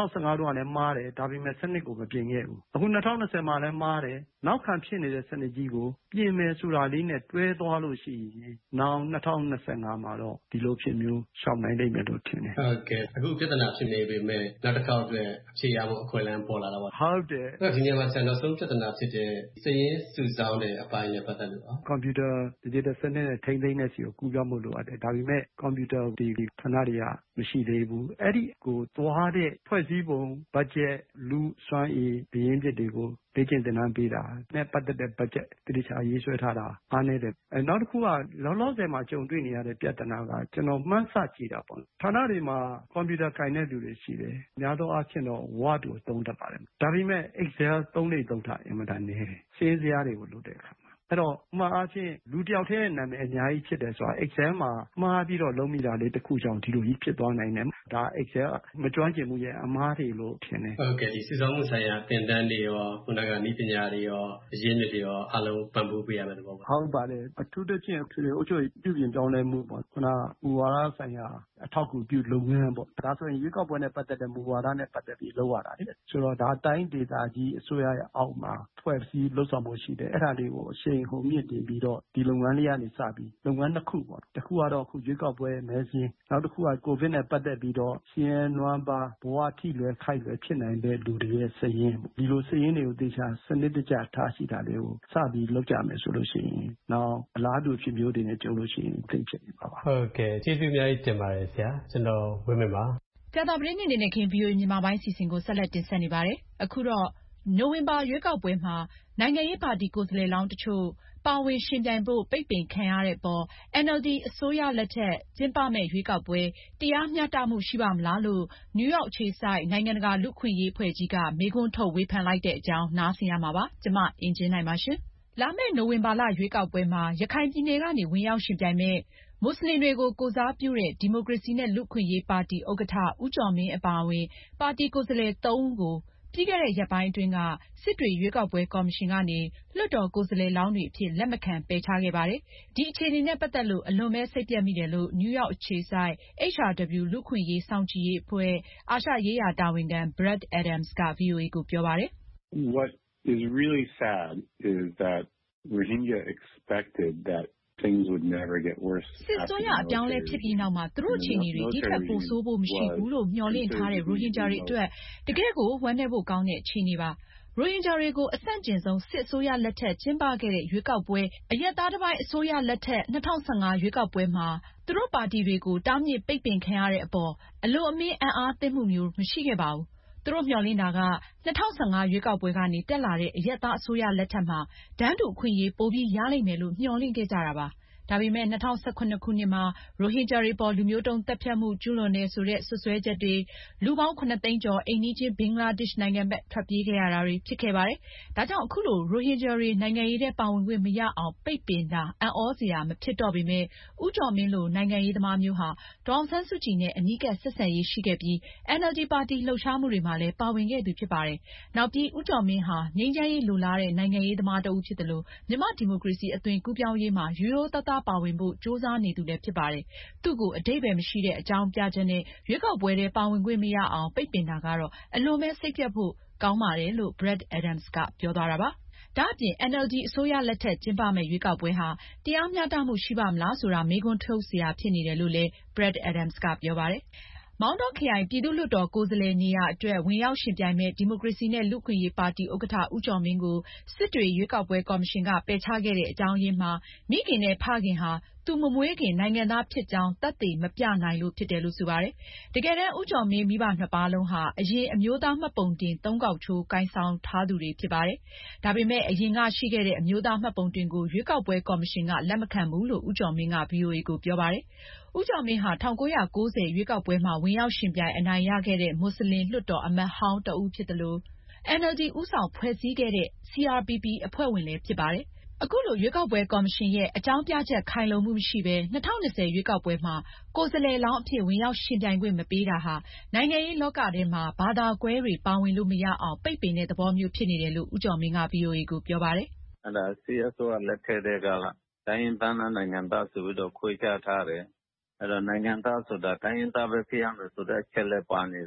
2015တုန်းကလည်းမှားတယ်ဒါပေမဲ့စနစ်ကိုမပြင်ခဲ့ဘူးအခု2020မှာလည်းမှားတယ်နောက်ခံဖြစ်နေတဲ့စနစ်ကြီးကိုပြင်မယ်ဆိုတာလေးနဲ့တွဲသွားလို့ရှိရင်နောက်2025မှာတော့ဒီလိုဖြစ်မျိုးရှောင်နိုင်လိမ့်မယ်လို့ထင်တယ်ဟုတ်ကဲ့အခုပြဿနာဖြစ်နေပေမဲ့နောက်တစ်ခါအတွက်အခြေရမှုအခွင့်အလမ်းပေါ်လာတာပါဟုတ်တယ်ဒီနေရာမှာဆန်တော့ဆုံးပြဿနာဖြစ်တဲ့စည်ရင်းစုဆောင်းတဲ့အပိုင်းနဲ့ပတ်သက်လို့ကွန်ပျူတာဒီဒက်စနစ်နဲ့ထိန်းသိမ်းတဲ့စီကိုကူးပြောင်းမှုလိုအပ်တယ်ဒါပေမဲ့ကွန်ပျူတာဒီခဏတွေကမရှိသေးဘူးအဲ့ဒီကိုသွားတဲ့ဖွဲ့စည်းပုံဘတ်ဂျက်လူစွမ်းအင်အရင်းမြစ်တွေကိုလေ့ကျင့်သင်တန်းပေးတာနဲ့ပတ်သက်တဲ့ဘတ်ဂျက်တိကျရေးဆွဲထားတာအားနည်းတယ်နောက်တစ်ခုကလောလောဆယ်မှာကြုံတွေ့နေရတဲ့ပြဿနာကကျွန်တော်မှန်းဆကြည့်တာပေါ့ဌာနတွေမှာကွန်ပျူတာကင်တဲ့လူတွေရှိတယ်များသောအားဖြင့်တော့ Word ကိုသုံးတတ်ပါတယ်ဒါပေမဲ့ Excel သုံးလေသုံးထားအင်မတန်နည်းတယ်ရှင်းစရာတွေကိုလုပ်တဲ့အခါအဲ့တော့မှားအားဖြင့်လူတယောက်တည်းရဲ့နာမည်အများကြီးဖြစ်တယ်ဆိုတာ Excel မှာမှားပြီးတော့လုံးမိတာလေးတစ်ခုကြောင့်ဒီလိုကြီးဖြစ်သွားနိုင်တယ်ဒါ Excel မကျွမ်းကျင်မှုရဲ့အမှားတွေလို့ထင်တယ်ဟုတ်ကဲ့ဒီစုဆောင်းမှုဆိုင်ရာသင်တန်းတွေရောခုနကနည်းပညာတွေရောအရင်းမြစ်တွေရောအားလုံးပံ့ပိုးပေးရမယ်ပေါ့ဟုတ်ပါတယ်အထူးသဖြင့်အုပ်ချုပ်ပြုပြင်ပြောင်းလဲမှုပေါ့ခုနမူဝါဒဆိုင်ရာအထောက်အကူပြုလုပ်ငန်းပေါ့ဒါဆိုရင်ရွေးကောက်ပွဲနဲ့ပတ်သက်တဲ့မူဝါဒနဲ့ပတ်သက်ပြီးလုပ်ရတာလေဆိုတော့ဒါတိုင်းဒေသကြီးအစိုးရရဲ့အောက်မှာဖွဲ့စည်းလှုပ်ဆောင်မှုရှိတယ်အဲ့ဒါလေးကိုအရှိန်ဟုန်မြင့်တင်ပြီးတော့ဒီလုပ်ငန်းလေးကနေစပြီးလုပ်ငန်းတစ်ခုပေါ့တစ်ခုကတော့အခုရွေးကောက်ပွဲမဲစင်းနောက်တစ်ခုကကိုဗစ်နဲ့ပတ်သက်ပြီးတော့ရှင်းနွမ်းပါဘဝထိလွယ်ခိုက်လွယ်ဖြစ်နိုင်တဲ့လူတွေရဲ့စည်ရင်းဒီလိုစည်ရင်းတွေကိုသေချာစနစ်တကျထားရှိတာလေးကိုစပြီးလုပ်ကြမယ်ဆိုလို့ရှိရင်နောက်အလားတူဖြစ်မျိုးတွေနဲ့ကြုံလို့ရှိရင်သိဖြစ်နေပါပါဟုတ်ကဲ့ကျေးဇူးအများကြီးတင်ပါတယ်ဆရာကျွန်တော်ဝင်းမင်းပါကြာသပတေးနေ့နဲ့ခင် VOA မြန်မာပိုင်းအစီအစဉ်ကိုဆက်လက်တင်ဆက်နေပါတယ်အခုတော့နိုဝင်ဘာရွေးကောက်ပွဲမှာနိုင်ငံရေးပါတီကိုယ်စားလှယ်လောင်းတချို့ပါဝင်ယှဉ်ပြိုင်ဖို့ပိတ်ပင်ခံရတဲ့အပေါ် NLD အစိုးရလက်ထက်ကျင်းပမယ့်ရွေးကောက်ပွဲတရားမျှတမှုရှိပါ့မလားလို့နယူးယောက်အခြေစိုက်နိုင်ငံတကာလူ့အခွင့်အရေးအဖွဲ့ကြီးကမေးခွန်းထုတ်ဝေဖန်လိုက်တဲ့အကြောင်းနားဆင်ရမှာပါ။ကျွန်မအင်ကြင်းနိုင်ပါရှင်။လာမယ့်နိုဝင်ဘာလရွေးကောက်ပွဲမှာရခိုင်ပြည်နယ်ကနေဝင်ရောက်ယှဉ်ပြိုင်မယ့်မွတ်စလင်တွေကိုကိုယ်စားပြုတဲ့ဒီမိုကရေစီနဲ့လူ့အခွင့်အရေးပါတီဥက္ကဋ္ဌဦးကျော်မင်းအပါအဝင်ပါတီကိုယ်စားလှယ် 3 ဦးကိုပြီးခဲ့တဲ့ရက်ပိုင်းအတွင်းကစစ်တွေရွေးကောက်ပွဲကော်မရှင်ကနေလွှတ်တော်ကိုယ်စားလှယ်လောင်းတွေအဖြစ်လက်မခံပယ်ချခဲ့ပါတယ်။ဒီအခြေအနေနဲ့ပတ်သက်လို့အလွန်ပဲစိတ်ပျက်မိတယ်လို့နယူးယောက်အခြေစိုက် HRW လူ့အခွင့်အရေးစောင့်ကြည့်ရေးအဖွဲ့အာရှရေးရာတာဝန်ခံ Brad Adams က VOA ကိုပြောပါတယ်။ What is really sad is that Rohingya expected that things would never get worse စစ်အစိုးရအပြောင်းအလဲဖြစ်ပြီးနောက်မှာသူတို့အခြေအနေတွေဒီထက်ပိုဆိုးဖို့မရှိဘူးလို့မျှော်လင့်ထားတဲ့ရိုဟင်ဂျာတွေအတွက်တကယ့်ကိုဝမ်းနည်းဖို့ကောင်းတဲ့အခြေအနေပါရိုဟင်ဂျာတွေကိုအဆန့်ကျင်ဆုံးစစ်အစိုးရလက်ထက်ကျင်းပခဲ့တဲ့ရွေးကောက်ပွဲအရပ်သားတစ်ပိုင်းအစိုးရလက်ထက်2015ရွေးကောက်ပွဲမှာသူတို့ပါတီတွေကိုတားမြစ်ပိတ်ပင်ခံရတဲ့အပေါ်အလွန်အမင်းအံ့အားသင့်မှုမျိုးမရှိခဲ့ပါဘူးသူတို့မျှော်လင့်တာက2015ရွေးကောက်ပွဲကနေတက်လာတဲ့အရပ်သားအစိုးရလက်ထက်မှာတန်းတူအခွင့်အရေးပိုပြီးရလိမ့်မယ်လို့မျှော်လင့်ခဲ့ကြတာပါဒါပေမဲ့2017ခုနှစ်မှာရိုဟင်ဂျာတွေပေါ်လူမျိုးတုန်းသတ်ဖြတ်မှုကျူးလွန်တယ်ဆိုတဲ့စွပ်စွဲချက်တွေလူပေါင်း9သိန်းကျော်အိမ်နီးချင်းဘင်္ဂလားဒေ့ရှ်နိုင်ငံဘက်ထွက်ပြေးခဲ့ရတာတွေဖြစ်ခဲ့ပါတယ်။ဒါကြောင့်အခုလိုရိုဟင်ဂျာတွေနိုင်ငံရေးထဲပါဝင်ခွင့်မရအောင်ပိတ်ပင်တာအံ့ဩစရာမဖြစ်တော့ပေမဲ့ဦးကျော်မင်းလိုနိုင်ငံရေးသမားမျိုးဟာဒေါ်အောင်ဆန်းစုကြည်နဲ့အနီးကပ်ဆက်ဆံရေးရှိခဲ့ပြီး NLD ပါတီလှုပ်ရှားမှုတွေမှာလည်းပါဝင်ခဲ့သူဖြစ်ပါတယ်။နောက်ပြီးဦးကျော်မင်းဟာငြိမ်းချမ်းရေးလိုလားတဲ့နိုင်ငံရေးသမားတဦးဖြစ်သလိုမြန်မာဒီမိုကရေစီအသွင်ကူးပြောင်းရေးမှာရိုးရိုးသားသားပါဝင်ဖို့ကြိုးစားနေသူလည်းဖြစ်ပါတယ်။သူ့ကိုအဓိပ္ပါယ်မရှိတဲ့အကြောင်းပြချက်နဲ့ရွေးကောက်ပွဲထဲပါဝင်ခွင့်မရအောင်ပိတ်ပင်တာကတော့အလွန်ပဲစိတ်ပျက်ဖို့ကောင်းပါတယ်လို့ Brad Adams ကပြောသွားတာပါ။ဒါ့အပြင် NLD အစိုးရလက်ထက်ကျင်းပမယ့်ရွေးကောက်ပွဲဟာတရားမျှတမှုရှိပါ့မလားဆိုတာမေးခွန်းထုတ်စရာဖြစ်နေတယ်လို့လည်း Brad Adams ကပြောပါတယ်။မောင်တောခရိုင်ပြည်သူ့လွှတ်တော်ကိုယ်စားလှယ်နေရာအတွက်ဝင်ရောက်ယှဉ်ပြိုင်မယ့်ဒီမိုကရေစီနဲ့လူ့အခွင့်အရေးပါတီဥက္ကဋ္ဌဦးကျော်မင်းကိုစစ်တွေရွေးကောက်ပွဲကော်မရှင်ကပယ်ချခဲ့တဲ့အကြောင်းရင်းမှာမိခင်နဲ့ဖခင်ဟာသူမမွေးခင်နိုင်ငံသားဖြစ်ကြောင်းသက်သေမပြနိုင်လို့ဖြစ်တယ်လို့ဆိုပါတယ်။တကယ်တမ်းဦးကျော်မင်းမိဘနှစ်ပါးလုံးဟာအရင်အမျိုးသားမှတ်ပုံတင်3 ခေါက်ချိုးကိုင်ဆောင်ထားသူတွေဖြစ်ပါတယ်။ဒါပေမဲ့အရင်ကရှိခဲ့တဲ့အမျိုးသားမှတ်ပုံတင်ကိုရွေးကောက်ပွဲကော်မရှင်ကလက်မခံဘူးလို့ဦးကျော်မင်းက VOA ကိုပြောပါတယ်။ဦးကျော်မင်းဟာ1990ရွေးကောက်ပွဲမှာဝင်ရောက်ယှဉ်ပြိုင်အနိုင်ရခဲ့တဲ့မွတ်စလင်လွှတ်တော်အမတ်ဟောင်းတဦးဖြစ်သလို NLD ဦးဆောင်ဖွဲ့စည်းခဲ့တဲ့ CRPP အဖွဲ့ဝင်လည်းဖြစ်ပါတယ်။အခုလိုရွေးကောက်ပွဲကော်မရှင်ရဲ့အကြောင်းပြချက်ခိုင်လုံမှုမရှိဘဲ2020ရွေးကောက်ပွဲမှာကိုယ်စားလှယ်လောင်းအဖြစ်ဝင်ရောက်ယှဉ်ပြိုင်ခွင့်မပေးတာဟာနိုင်ငံရေးလောကထဲမှာဘာသာကွဲတွေပါဝင်လို့မရအောင်ပိတ်ပင်တဲ့သဘောမျိုးဖြစ်နေတယ်လို့ဦးကျော်မင်းက VOA ကိုပြောပါတယ်။အဲ့ဒါ CSO ကလက်ထက်တဲ့ကတိုင်းရင်းသားနိုင်ငံသားဆိုပြီးတော့ခွဲခြားထားတယ်။အဲ့တော့နိုင်ငံသားဆိုတာတိုင်းရင်းသားပဲဖြစ်ရမယ်ဆိုတဲ့အချက်လက်ပါနေတယ်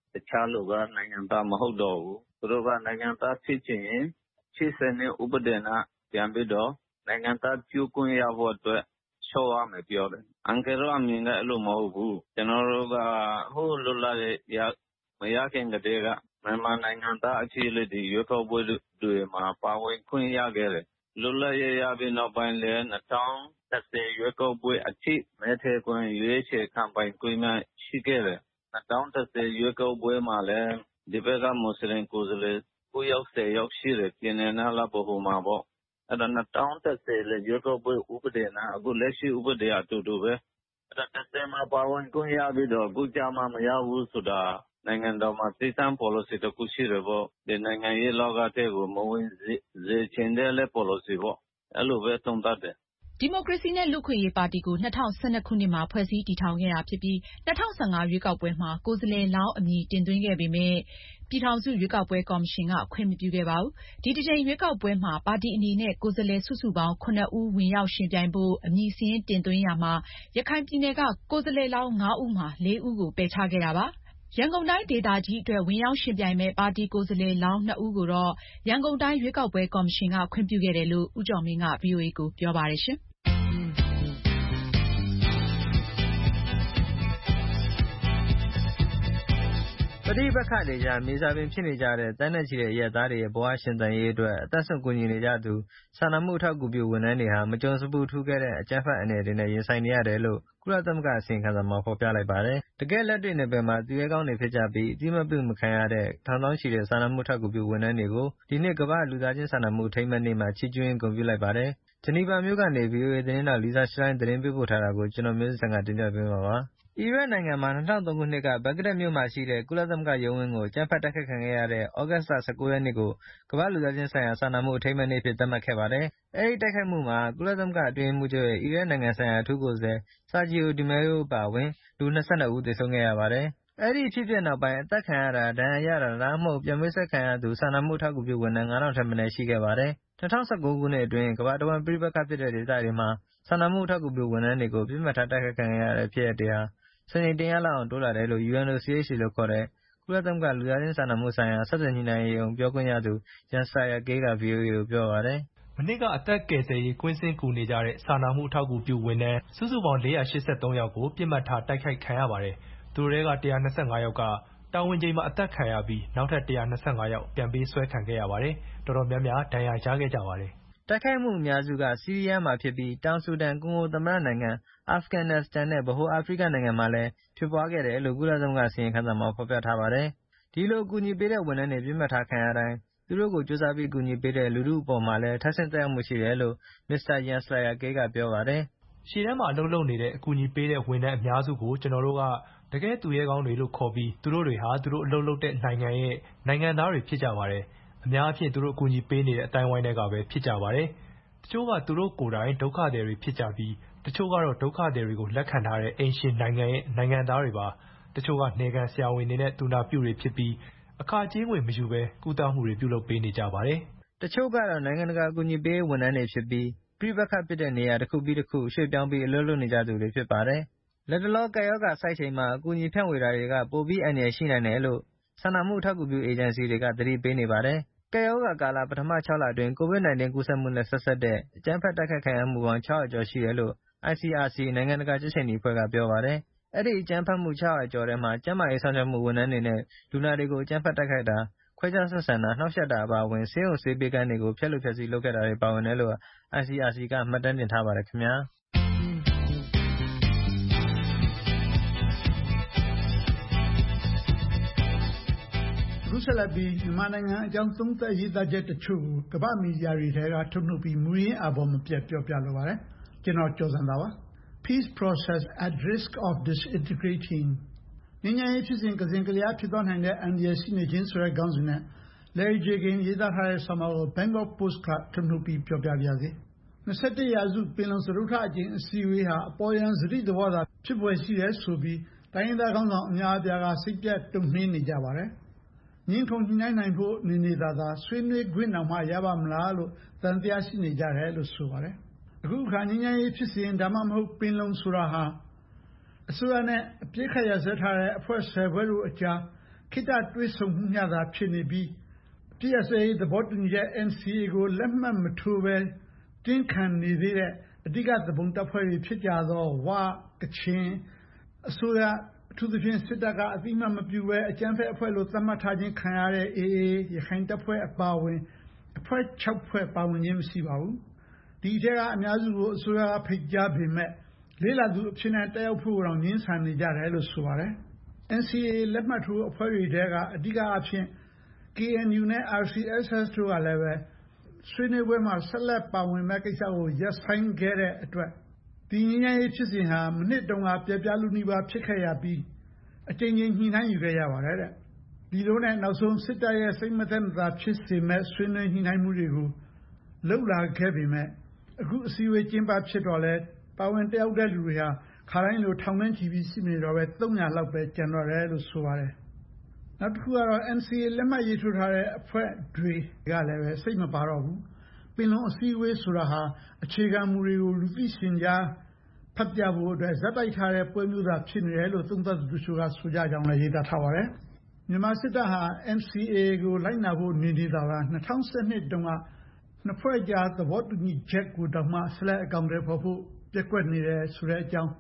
တခြားလူကနိုင်ငံသားမဟုတ်တော့ဘူးသူတို့ကနိုင်ငံသားဖြစ်ချင်ရင်80နှစ်ဥပဒေနဲ့ပြန်ပြီးတော့နိုင်ငံသားပြုခွင့်ရဖို့အတွက်လျှော့ရမယ်ပြောတယ်အန်ကယ်တို့အမြင်ကအဲ့လိုမဟုတ်ဘူးကျွန်တော်တို့ကဟိုလွတ်လပ်တဲ့မရခင်ကတည်းကမြန်မာနိုင်ငံသားအခြေအနေတွေရွေးကောက်ပွဲတွေမှာပါဝင်ခွင့်ရခဲ့တယ်လွတ်လပ်ရပြီးနောက်ပိုင်းလည်း2010ရွေးကောက်ပွဲအထိမဲထည့်ခွင့်ရွေးချယ်ခံပိုင်ခွင့်ရှိခဲ့တယ်2010ရွေးကောက်ပွဲမှာလည်းဒီဘက်ကမွတ်စလင်ကိုယ်စားလှယ်9ယောက်10ယောက်ရှိတယ်ပြည်နယ်နဲ့လာပေါ်မှာပေါ့အဲ့ဒါ2010လည်းရွေးကောက်ပွဲဥပဒေနဲ့အခုလက်ရှိဥပဒေအတူတူပဲအဲ့ဒါ10မှာပါဝင်ခွင့်ရပြီးတော့အခုကြမှာမရဘူးဆိုတာနိုင်ငံတော်မှာသိစမ်း policy တခုရှိတယ်ပေါ့ဒီနိုင်ငံရေးလောကတဲ့ကိုမဝင်စေချင်တဲ့လဲ policy ပေါ့အဲ့လိုပဲသုံးသပ်တယ်ဒီမိုကရေစီနဲ့လူ့အခွင့်အရေးပါတီကို2012ခုနှစ်မှာဖွဲ့စည်းတည်ထောင်ခဲ့တာဖြစ်ပြီး2015ရွေးကောက်ပွဲမှာကိုယ်စားလှယ်လောင်းအမည်တင်သွင်းခဲ့ပေမဲ့ပြည်ထောင်စုရွေးကောက်ပွဲကော်မရှင်ကခွင့်မပြုခဲ့ပါဘူး။ဒီတစ်ကြိမ်ရွေးကောက်ပွဲမှာပါတီအနေနဲ့ကိုယ်စားလှယ်စုစုပေါင်း9ဦးဝင်ရောက်ယှဉ်ပြိုင်ဖို့အမည်စာရင်းတင်သွင်းရာမှာရခိုင်ပြည်နယ်ကကိုယ်စားလှယ်လောင်း5ဦးမှာ4ဦးကိုပယ်ချခဲ့တာပါ။ရန်ကုန်တိုင်းဒေသကြီးအတွက်ဝင်ရောက်ယှဉ်ပြိုင်မဲ့ပါတီကိုယ်စားလှယ်လောင်း2ဦးကိုတော့ရန်ကုန်တိုင်းရွေးကောက်ပွဲကော်မရှင်ကခွင့်ပြုခဲ့တယ်လို့ဦးကျော်မင်းက VOA ကိုပြောပါတယ်ရှင်။ပဋိပက္ခတွေကြားမြေစာပင်ဖြစ်နေကြတဲ့တန်းနဲ့ချီတဲ့အရပ်သားတွေရဲ့ဘဝရှင်သန်ရေးအတွက်အသက်ဆုံးကူညီနေကြသူစာနာမှုအထောက်အကူပြုဝန်ထမ်းတွေဟာမကြုံစဖူးထူးခဲ့တဲ့အကြမ်းဖက်အနေတွေနဲ့ရင်ဆိုင်နေရတယ်လို့ကုလသမဂ္ဂအစီရင်ခံစာမှာဖော်ပြလိုက်ပါတယ်။တကယ်လက်တွေ့နယ်ပယ်မှာသူရဲကောင်းတွေဖြစ်ကြပြီးအတိမပြုမခံရတဲ့ထောင်သောင်းချီတဲ့စာနာမှုအထောက်အကူပြုဝန်ထမ်းတွေကိုဒီနှစ်ကမ္ဘာလူသားချင်းစာနာမှုအထိမ်းအမှတ်နေ့မှာချီးကျူးရင်းဂုဏ်ပြုလိုက်ပါတယ်။ဂျနီဗာမြို့ကနေ VOA သတင်းတော်လီဆာရှိုင်းသတင်းပေးပို့ထားတာကိုကျွန်တော်မျိုးစံကတင်ပြပေးမှာပါ။အီရတ်နိုင်ငံမှာ2003ခုနှစ်ကဘဂ္ဂဒက်မြို့မှာရှိတဲ့ကုလသမဂ္ဂရုံးဝင်းကိုအကြမ်းဖက်တိုက်ခိုက်ခံခဲ့ရတဲ့ဩဂတ်စ်လ19ရက်နေ့ကိုကမ္ဘာ့လူသားချင်းဆိုင်ရာစာနာမှုအထိမ်းအမှတ်နေ့အဖြစ်သတ်မှတ်ခဲ့ပါတယ်။အဲဒီတိုက်ခိုက်မှုမှာကုလသမဂ္ဂအတွင်းရေးမှူးချုပ်ရဲ့အီရတ်နိုင်ငံဆိုင်ရာအထူးကိုယ်စားလှယ်ဆာဂျီယိုဒီမဲရိုအပါအဝင်လူ22ဦးသေဆုံးခဲ့ရပါတယ်။အဲဒီအဖြစ်အပျက်နောက်ပိုင်းအသက်ခံရတာဒဏ်ရာရတာဒါမှမဟုတ်ပြန်ပေးဆက်ခံရသူစာနာမှုအထောက်အကူပြုဝန်ထမ်း9000ထက်မနည်းရှိခဲ့ပါတယ်။2019ခုနှစ်အတွင်းကမ္ဘာတဝန်းပြိပက္ခဖြစ်တဲ့ဒေသတွေမှာစာနာမှုအထောက်အကူပြုဝန်ထမ်းတွေကိုပြစ်မှတ်ထားတိုက်ခိုက်ခံရတဲ့ဖြစ်ရပ်တွေဟာစံချိန်တင်ရလောက်အောင်တိုးလာတယ်လို့ UNOCHA လို့ခေါ်တဲ့ကုလသမဂ္ဂလူသားချင်းစာနာမှုဆိုင်ရာဆက်သွယ်ညှိနှိုင်းရေးရုံးပြောခွင့်ရသူဂျန်စတာယာကေးက VOA ကိုပြောပါတယ်။မနေ့ကအသက်ကယ်ဆယ်ရေးကွင်းဆင်းကူနေကြတဲ့စာနာမှုအထောက်အကူပြုဝန်ထမ်းစုစုပေါင်း483ယောက်ကိုပြစ်မှတ်ထားတိုက်ခိုက်ခံရပါတယ်။သူတို့ထဲက125ယောက်ကတာဝန်ချိန်မှာအသက်ခံရပြီးနောက်ထပ်125ယောက်ပြန်ပေးဆွဲခံခဲ့ရပါတယ်။တော်တော်များများဒဏ်ရာရခဲ့ကြပါတယ်။တိုက်ခိုက်မှုအများစုကဆီးရီးယားမှာဖြစ်ပြီးတောင်ဆူဒန်၊ကွန်ဂိုသမ္မတနိုင်ငံ၊အာဖဂန်နစ္စတန်နဲ့ဗဟိုအာဖရိကနိုင်ငံမှာလည်းဖြစ်ပွားခဲ့တယ်လို့ကုလသမဂ္ဂအစီရင်ခံစာမှာဖော်ပြထားပါတယ်။ဒီလိုအကူအညီပေးတဲ့ဝန်ထမ်းတွေပြစ်မှတ်ထားခံရတိုင်းသူတို့ကိုကြိုးစားပြီးကူညီပေးတဲ့လူထုအပေါ်မှာလည်းထပ်ဆင့်သက်ရောက်မှုရှိတယ်လို့မစ္စတာဂျန်စတာယာကေးကပြောပါတယ်။ရှေ့တန်းမှာအလုပ်လုပ်နေတဲ့အကူအညီပေးတဲ့ဝန်ထမ်းအများစုကိုကျွန်တော်တို့ကတကယ်သူရဲကောင်းတွေလို့ခေါ်ပြီးသူတို့တွေဟာသူတို့အလုပ်လုပ်တဲ့နိုင်ငံရဲ့နိုင်ငံသားတွေဖြစ်ကြပါတယ်။အများအဖြစ်သူတို့အကူအညီပေးနေတဲ့အတိုင်းဝိုင်းတွေကပဲဖြစ်ကြပါတယ်။တချို့ကသူတို့ကိုယ်တိုင်ဒုက္ခသည်တွေဖြစ်ကြပြီးတချို့ကတော့ဒုက္ခသည်တွေကိုလက်ခံထားတဲ့အိမ်ရှင်နိုင်ငံရဲ့နိုင်ငံသားတွေပါတချို့ကနေခံဆရာဝန်တွေနဲ့သူနာပြုတွေဖြစ်ပြီးအခကြေးငွေမယူဘဲကုသမှုတွေပြုလုပ်ပေးနေကြပါတယ်။တချို့ကတော့နိုင်ငံတကာအကူအညီပေးဝန်ထမ်းတွေဖြစ်ပြီးပြိပက္ခဖြစ်တဲ့နေရာတစ်ခုပြီးတစ်ခုရွှေ့ပြောင်းပြီးအလုပ်လုပ်နေကြသူတွေဖြစ်ပါတယ်။လက်တလောကပ်ရောဂါဆိုက်ချိန်မှာအကူအညီဖြန့်ဝေတာတွေကပိုပြီးအန္တရာယ်ရှိနိုင်တယ်လို့စာနာမှုအထောက်အကူပြုအေဂျင်စီတွေကသတိပေးနေပါတယ်။ကပ်ရောဂါကာလပထမ6လအတွင်း COVID-19 ကူးစက်မှုနဲ့ဆက်စပ်တဲ့အကြမ်းဖက်တိုက်ခိုက်ခံရမှုပေါင်း600ကျော်ရှိတယ်လို့ ICRC နိုင်ငံတကာကြက်ခြေနီအဖွဲ့ကပြောပါတယ်။အဲဒီအကြမ်းဖက်မှု600ကျော်ထဲမှာကျန်းမာရေးဆောင်ရွက်မှုဝန်ထမ်းတွေနဲ့လူနာတွေကိုအကြမ်းဖက်တိုက်ခိုက်တာခွဲခြားဆက်ဆံတာနှောက်ယှက်တာအပါအဝင်ဆေးရုံဆေးပေးခန်းတွေကိုဖျက်လို့ဖျက်ဆီးလုပ်ခဲ့တာတွေပါဝင်တယ်လို့ ICRC ကမှတ်တမ်းတင်ထားပါတယ်ခင်ဗျာ။အခုဆက်လက်ပြီးမြန်မာနိုင်ငံအကြောင်းသုံးသပ်ရေးသားချက်တချို့ကိုကမ္ဘာမီဒီယာတွေထဲကထုတ်နှုတ်ပြီးမူရင်းအပေါ်မပြတ်ပြောပြလိုပါတယ်။ကျွန်တော်ကျော်စံသာပါ။ Peace process at risk of disintegrating ငြိမ်းချမ်းရေးဖြစ်စဉ်ကစင်ကလျားဖြစ်သွားနိုင်တဲ့အန္တရာယ်ရှိနေခြင်းဆိုတဲ့ခေါင်းစဉ်နဲ့ Larry Jagen ရေးသားထားတဲ့ဆောင်းပါးကို Bangkok Post ကထုတ်နှုတ်ပြီးပြောပြပါရစေ။21ရာစုပင်လုံစတုထအကြိမ်အစည်းအဝေးဟာအပေါ်ယံစတိသဘောသာဖြစ်ပွဲရှိတယ်ဆိုပြီးတိုင်းရင်းသားခေါင်းဆောင်အများအပြားကစိတ်ပြတ်တုန်လှုပ်နေကြပါတယ်။ငင်းခုန်ညှိနှိုင်းနိုင်ဖို့နေသာဆွေးနွေးခွင့်တောင်မှရပါမလားလို့သံသယရှိနေကြတယ်လို့ဆိုပါတယ်။အခုအခါငြိမ်းချမ်းရေးဖြစ်စဉ်ဒါမှမဟုတ်ပင်လုံဆိုတာဟာအစိုးရနဲ့အပြစ်ခတ်ရစဲထားတဲ့အဖွဲ့10ဖွဲ့တို့အကြားခိတ္တတွေးဆုံမှုမျှသာဖြစ်နေပြီးအပြည့်အစုံသဘောတူညီချက် NCA ကိုလက်မှတ်မထိုးဘဲတင်းခံနေသေးတဲ့အဓိကသဘုံတပ်ဖွဲ့တွေဖြစ်ကြသောဝ၊ကချင်အစိုးရအထူးသဖြင့်စစ်တပ်ကအသိအမှတ်မပြုဘဲအကြမ်းဖက်အဖွဲ့လို့သတ်မှတ်ထားခြင်းခံရတဲ့ AA ရခိုင်တပ်ဖွဲ့အပါအဝင်အဖွဲ့6ဖွဲ့ပါဝင်ခြင်းမရှိပါဘူး။ဒီအထက်ကအများစုကိုအစိုးရကဖိတ်ကြားပေမဲ့လေးလာသူအဖြစ်နဲ့တက်ရောက်ဖို့တော့ငြင်းဆန်နေကြတယ်လို့ဆိုပါတယ်။ NCA လက်မှတ်ထိုးအဖွဲ့တွေထဲကအဓိကအဖြစ် KNU နဲ့ RCSS တို့ကလည်းပဲဆွေးနွေးပွဲမှာဆက်လက်ပါဝင်မဲ့ကိစ္စကိုရပ်ဆိုင်းခဲ့တဲ့အတွက်ဒီငြိမ်းချမ်းရေးဖြစ်စဉ်ဟာမနှစ်တုန်းကပြပြလူနီးပါးဖြစ်ခဲ့ရပြီးအကြိမ်ကြိမ်ညှိနှိုင်းယူခဲ့ရပါတယ်တဲ့ဒီလိုနဲ့နောက်ဆုံးစစ်တပ်ရဲ့စိတ်မသက်သာဖြစ်စေမဲ့ဆွေးနွေးညှိနှိုင်းမှုတွေကိုလှုပ်လာခဲ့ပေမဲ့အခုအစည်းအဝေးကျင်းပဖြစ်တော့လဲပါဝင်တယောက်တဲ့လူတွေဟာခါတိုင်းလိုထောင်နှင်းချီပြီးရှိနေတော့ပဲ300လောက်ပဲကျန်တော့တယ်လို့ဆိုပါတယ်နောက်တစ်ခုကတော့ NCA လက်မှတ်ရေးထိုးထားတဲ့အဖွဲ့တွေကလည်းပဲစိတ်မပါတော့ဘူးပင်လုံအစည်းအဝေးဆိုတာဟာအခြေခံမူတွေကိုလူသိရှင်ကြားဖတ်ပြဖို့အတွက်ဇက်တိုက်ထားတဲ့ပွဲမျိုးသာဖြစ်နေတယ်လို့သုံးသပ်သူတို့ကဆိုကြကြောင်းလည်းရေးသားထားပါတယ်မြန်မာစစ်တပ်ဟာ NCA ကိုလိုက်နာဖို့နေနေတာက2012တုန်းကနှစ်ဖွဲ့ကြားသဘောတူညီချက်ကိုတောင်မှဆက်လက်အကောင့်တွေဖော်ဖို့ပြက်ကွက်နေတယ်ဆိုတဲ့အကြောင်း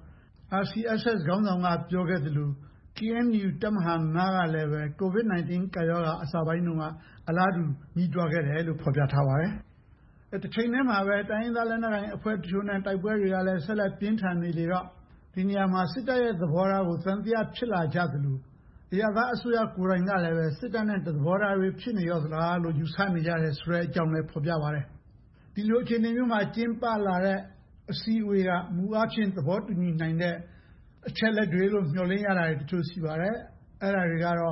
RCSS ခေါင်းဆောင်ကပြောခဲ့သလို KNU တပ်မဟာ9ကလည်းပဲ COVID-19 ကာရောဂါအစပိုင်းတုန်းကအလားတူညှိတွားခဲ့တယ်လို့ဖော်ပြထားပါတယ်။တစ်ချိန်တည်းမှာပဲတိုင်းရင်းသားလက်နက်ကိုင်အဖွဲ့တချို့နဲ့တိုက်ပွဲတွေကလည်းဆက်လက်ပြင်းထန်နေလေတော့ဒီနေရာမှာစစ်တပ်ရဲ့သဘောထားကိုသံသယဖြစ်လာကြသလိုအရပ်သားအစိုးရကိုယ်တိုင်ကလည်းပဲစစ်တပ်နဲ့သဘောထားတွေဖြစ်နေရောသလားလို့ယူဆနေကြတယ်ဆိုတဲ့အကြောင်းလည်းဖော်ပြပါတယ်။ဒီလိုအခြေအနေမျိုးမှာကျင်းပလာတဲ့အစည်းအဝေးကမူအားဖြင့်သဘောတူညီနိုင်တဲ့အချက်လက်တွေလို့မျှော်လင့်ရတာတချို့ရှိပါတယ်။အဲ့ဒါတွေကတော့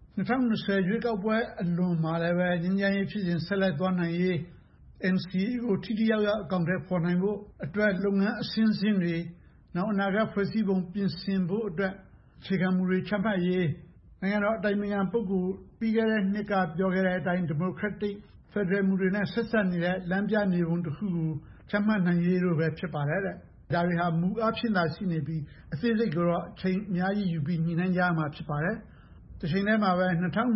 2020ရွေးကောက်ပွဲအလွန်မှာလည်းပဲငြိမ်းချမ်းရေးဖြစ်စဉ်ဆက်လက်သွားနိုင်ရေး NCA ကိုထိထိရောက်ရောက်အကောင့်တွေပေါ်နိုင်ဖို့အတွက်လုပ်ငန်းအဆင့်ဆင့်တွေနောက်အနာဂတ်ဖွဲ့စည်းပုံပြင်ဆင်ဖို့အတွက်အခြေခံမူတွေချမှတ်ရေးနိုင်ငံတော်အတိုင်ပင်ခံပုဂ္ဂိုလ်ပြီးခဲ့တဲ့နှစ်ကပြောခဲ့တဲ့အတိုင်း Democratic Federal မူတွေနဲ့ဆက်ဆက်နေတဲ့လမ်းပြမြေပုံတစ်ခုကိုချမှတ်နိုင်ရေးတို့ပဲဖြစ်ပါတယ်တဲ့ဒါတွေဟာမူအားဖြင့်သာရှိနေပြီးအသေးစိတ်ကိုတော့အချိန်အများကြီးယူပြီးညှိနှိုင်းကြရမှာဖြစ်ပါတယ်တစ်ချိန်တည်းမှာပဲ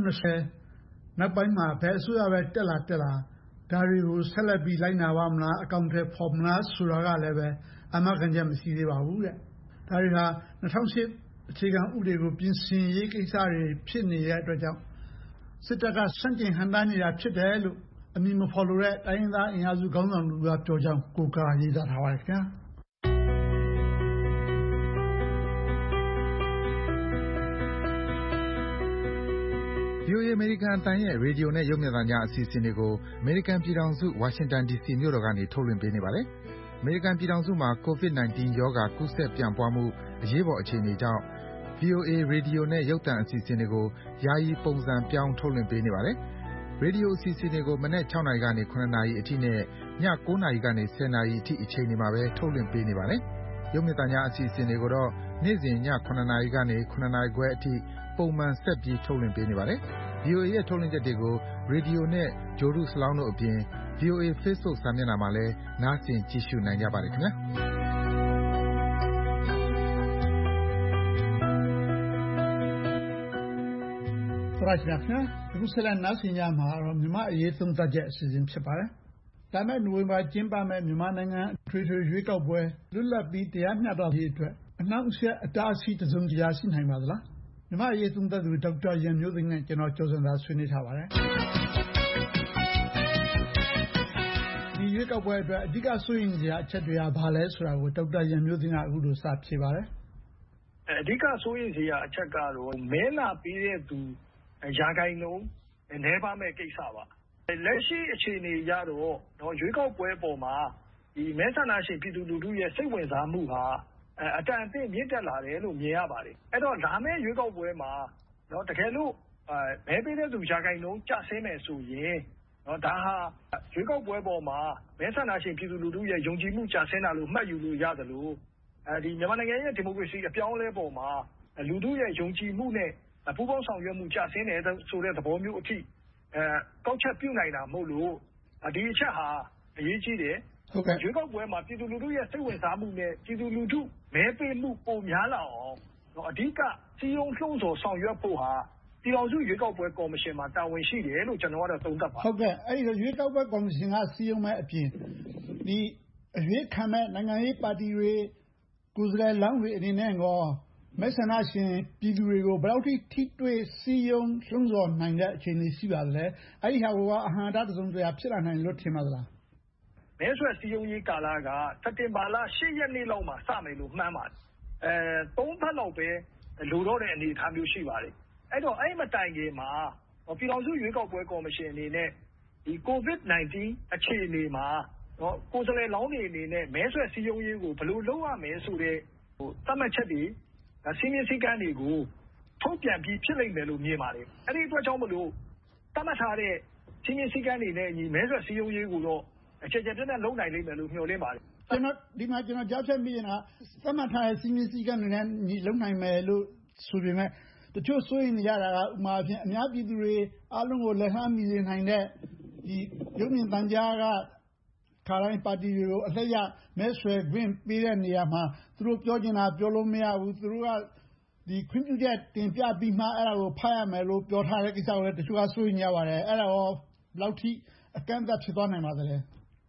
2020နောက်ပိုင်းမှာဘယ်အစိုးရပဲတက်လာဒါတွေကိုဆက်လက်ပြီးလိုက်နာပါမလားအကောင့်တွေပေါ်မလားဆိုတာကလည်းပဲအမှန်ကန်ချက်မရှိသေးပါဘူးတဲ့ဒါတွေဟာ2008အခြေခံဥပဒေကိုပြင်ဆင်ရေးကိစ္စတွေဖြစ်နေတဲ့အတွက်ကြောင့်စစ်တပ်ကစန့်ကျင်ဟန်တာနေတာဖြစ်တယ်လို့အမည်မဖော်လိုတဲ့တိုင်းရင်းသားအင်အားစုခေါင်းဆောင်လူကပြောကြောင်းကိုကာရေးသားထားပါတယ်ခင်ဗျာ VOA အမေရိကန်အသံရဲ့ရေဒီယိုနဲ့ရုပ်မြင်သံကြားအစီအစဉ်တွေကိုအမေရိကန်ပြည်ထောင်စုဝါရှင်တန် DC မြို့တော်ကနေထုတ်လွှင့်ပေးနေပါတယ်။အမေရိကန်ပြည်ထောင်စုမှာ COVID-19 ရောဂါကူးစက်ပြန့်ပွားမှုအရေးပေါ်အခြေအနေကြောင့် VOA ရေဒီယိုနဲ့ရုပ်သံအစီအစဉ်တွေကိုယာယီပုံစံပြောင်းထုတ်လွှင့်ပေးနေပါတယ်။ရေဒီယိုအစီအစဉ်တွေကိုမနက်6နာရီကနေ9နာရီအထိနဲ့ည9နာရီကနေ10နာရီအထိအချိန်တွေမှာပဲထုတ်လွှင့်ပေးနေပါတယ်။ရုပ်မြင်သံကြားအစီအစဉ်တွေကိုတော့နေ့စဉ်ည9နာရီကနေ9နာရီခွဲအထိပုံမှန်ဆက်ပြီးထုတ်လွှင့်ပေးနေပါတယ်။ VOA ရဲ့ထုတ်လွှင့်ချက်တွေကိုရေဒီယိုနဲ့ဂြိုလ်တုစလောင်းတို့အပြင် VOA Facebook စာမျက်နှာမှာလည်းနားဆင်ကြည့်ရှုနိုင်ကြပါတယ်ခင်ဗျာ။ဟုတ်ပါပြီခင်ဗျာအခုဆက်လက်နားဆင်ကြမှာတော့မြန်မာအရေးသုံးသပ်ချက်အစီအစဉ်ဖြစ်ပါတယ်။ဒါမဲ့နိုဝင်ဘာကျင်းပမဲ့မြန်မာနိုင်ငံထွေထွေရွေးကောက်ပွဲလွတ်လပ်ပြီးတရားမျှတရေးအတွက်အနှောင့်အယှက်အတားအဆီးတစုံတရာရှိနိုင်ပါသလား။မြန်မာအရေးသုံးသပ်သူဒေါက်တာရန်မျိုးသိမ်းနဲ့ကျွန်တော်ကျော်စံသာဆွေးနွေးထားပါတယ်ဒီရွေးကောက်ပွဲအတွက်အဓိကစိုးရိမ်စရာအချက်တွေကဘာလဲဆိုတာကိုဒေါက်တာရန်မျိုးသိမ်းကအခုလိုစဖြေပါတယ်အဓိကစိုးရိမ်စရာအချက်ကတော့မဲလာပေးတဲ့သူရာခိုင်နှုန်းနည်းပါးမဲ့ကိစ္စပါလက်ရှိအခြေအနေရတော့ရွေးကောက်ပွဲပေါ်မှာဒီမဲဆန္ဒရှင်ပြည်သူလူထုရဲ့စိတ်ဝင်စားမှုဟာအတန်အသင့်မြင့်တက်လာတယ်လို့မြင်ရပါတယ်အဲ့တော့လာမယ့်ရွေးကောက်ပွဲမှာတကယ်လို့မဲပေးတဲ့သူရာခိုင်နှုန်းကျဆင်းမယ်ဆိုရင်ဒါဟာရွေးကောက်ပွဲပေါ်မှာမဲဆန္ဒရှင်ပြည်သူလူထုရဲ့ယုံကြည်မှုကျဆင်းတာလို့မှတ်ယူလို့ရတယ်လို့ဒီမြန်မာနိုင်ငံရဲ့ဒီမိုကရေစီအပြောင်းအလဲပေါ်မှာလူထုရဲ့ယုံကြည်မှုနဲ့ပူးပေါင်းဆောင်ရွက်မှုကျဆင်းတယ်ဆိုတဲ့သဘောမျိုးအထိကောက်ချက်ပြုနိုင်တာမဟုတ်လို့ဒီအချက်ဟာအရေးကြီးတယ်ရွေးကောက်ပွဲမှာပြည်သူလူထုရဲ့စိတ်ဝင်စားမှုနဲ့ပြည်သူလူထုမဲပေးမှုပုံများလာအောင်အဓိကစီယုံလှုံ့ဆော်ဆောင်ရွက်ဖို့ဟာပြည်ထောင်စုရွေးကောက်ပွဲကော်မရှင်မှာတာဝန်ရှိတယ်လို့ကျွန်တော်ကတော့သုံးသပ်ပါတယ်ဟုတ်ကဲ့အဲ့ဒီရွေးကောက်ပွဲကော်မရှင်ကစီရင်မဲ့အပြင်ဒီအရွေးခံမဲ့နိုင်ငံရေးပါတီတွေကိုယ်စားလှယ်လောင်းတွေအနေနဲ့ကောမဲဆန္ဒရှင်ပြည်သူတွေကိုဘယ်လောက်ထိတွေ့စီယုံလှုံ့ဆော်နိုင်တဲ့အခြေအနေရှိပါသလဲအဲ့ဒီဟာကအဟံတသုံးစရာဖြစ်လာနိုင်လို့ထင်ပါသလားမဲဆွယ်စည်းရုံးရေးကာလကစက်တင်ဘာလ10ရက်နေ့လောက်မှာစမယ်လို့မှန်းပါတယ်3ပတ်လောက်ပဲလိုတော့တဲ့အနေအထားမျိုးရှိပါတယ်အဲ့တော့အဲ့မတိုင်ခင်မှာပြည်ထောင်စုရွေးကောက်ပွဲကော်မရှင်အနေနဲ့ဒီ COVID-19 အခြေအနေမှာကိုယ်စားလှယ်လောင်းတွေအနေနဲ့မဲဆွယ်စည်းရုံးရေးကိုဘယ်လိုလုပ်ရမလဲဆိုတဲ့သတ်မှတ်ချက်တွေစီမင်းစည်းကမ်းတွေကိုထုတ်ပြန်ပြီးဖြစ်လိမ့်မယ်လို့မြင်ပါတယ်အဲ့ဒီအတွက်ကြောင့်မလို့သတ်မှတ်ထားတဲ့စီမင်းစည်းကမ်းတွေနဲ့ညီမဲဆွယ်စည်းရုံးရေးကိုတော့အခြေချပြတ်လုပ်နိုင်လိမ့်မယ်လို့မျှော်လင့်ပါတယ်ကျွန်တော်ကြားချက်မိရင်သတ်မှတ်ထားတဲ့စီမင်းစည်းကမ်းတွေနဲ့ညီလုပ်နိုင်မယ်လို့ဆိုပေမဲ့တချို့စိုးရိမ်နေကြတာကဥပမာဖြင့်အများပြည်သူတွေအားလုံးကိုလက်လှမ်းမီစေနိုင်တဲ့ဒီရုပ်မြင်သံကြားကခါတိုင်းပါတီတွေကိုအသက်ရမဲဆွယ်ခွင့်ပေးတဲ့နေရာမှာသူတို့ပြောချင်တာပြောလို့မရဘူးသူတို့ကဒီခွင့်ပြုချက်တင်ပြပြီးမှအဲ့ဒါကိုဖတ်ရမယ်လို့ပြောထားတဲ့ကိစ္စကိုလည်းတချို့ကစိုးရိမ်ကြပါတယ်အဲ့ဒါရောဘယ်လောက်ထိအကန့်အသတ်ဖြစ်သွားနိုင်ပါသလဲ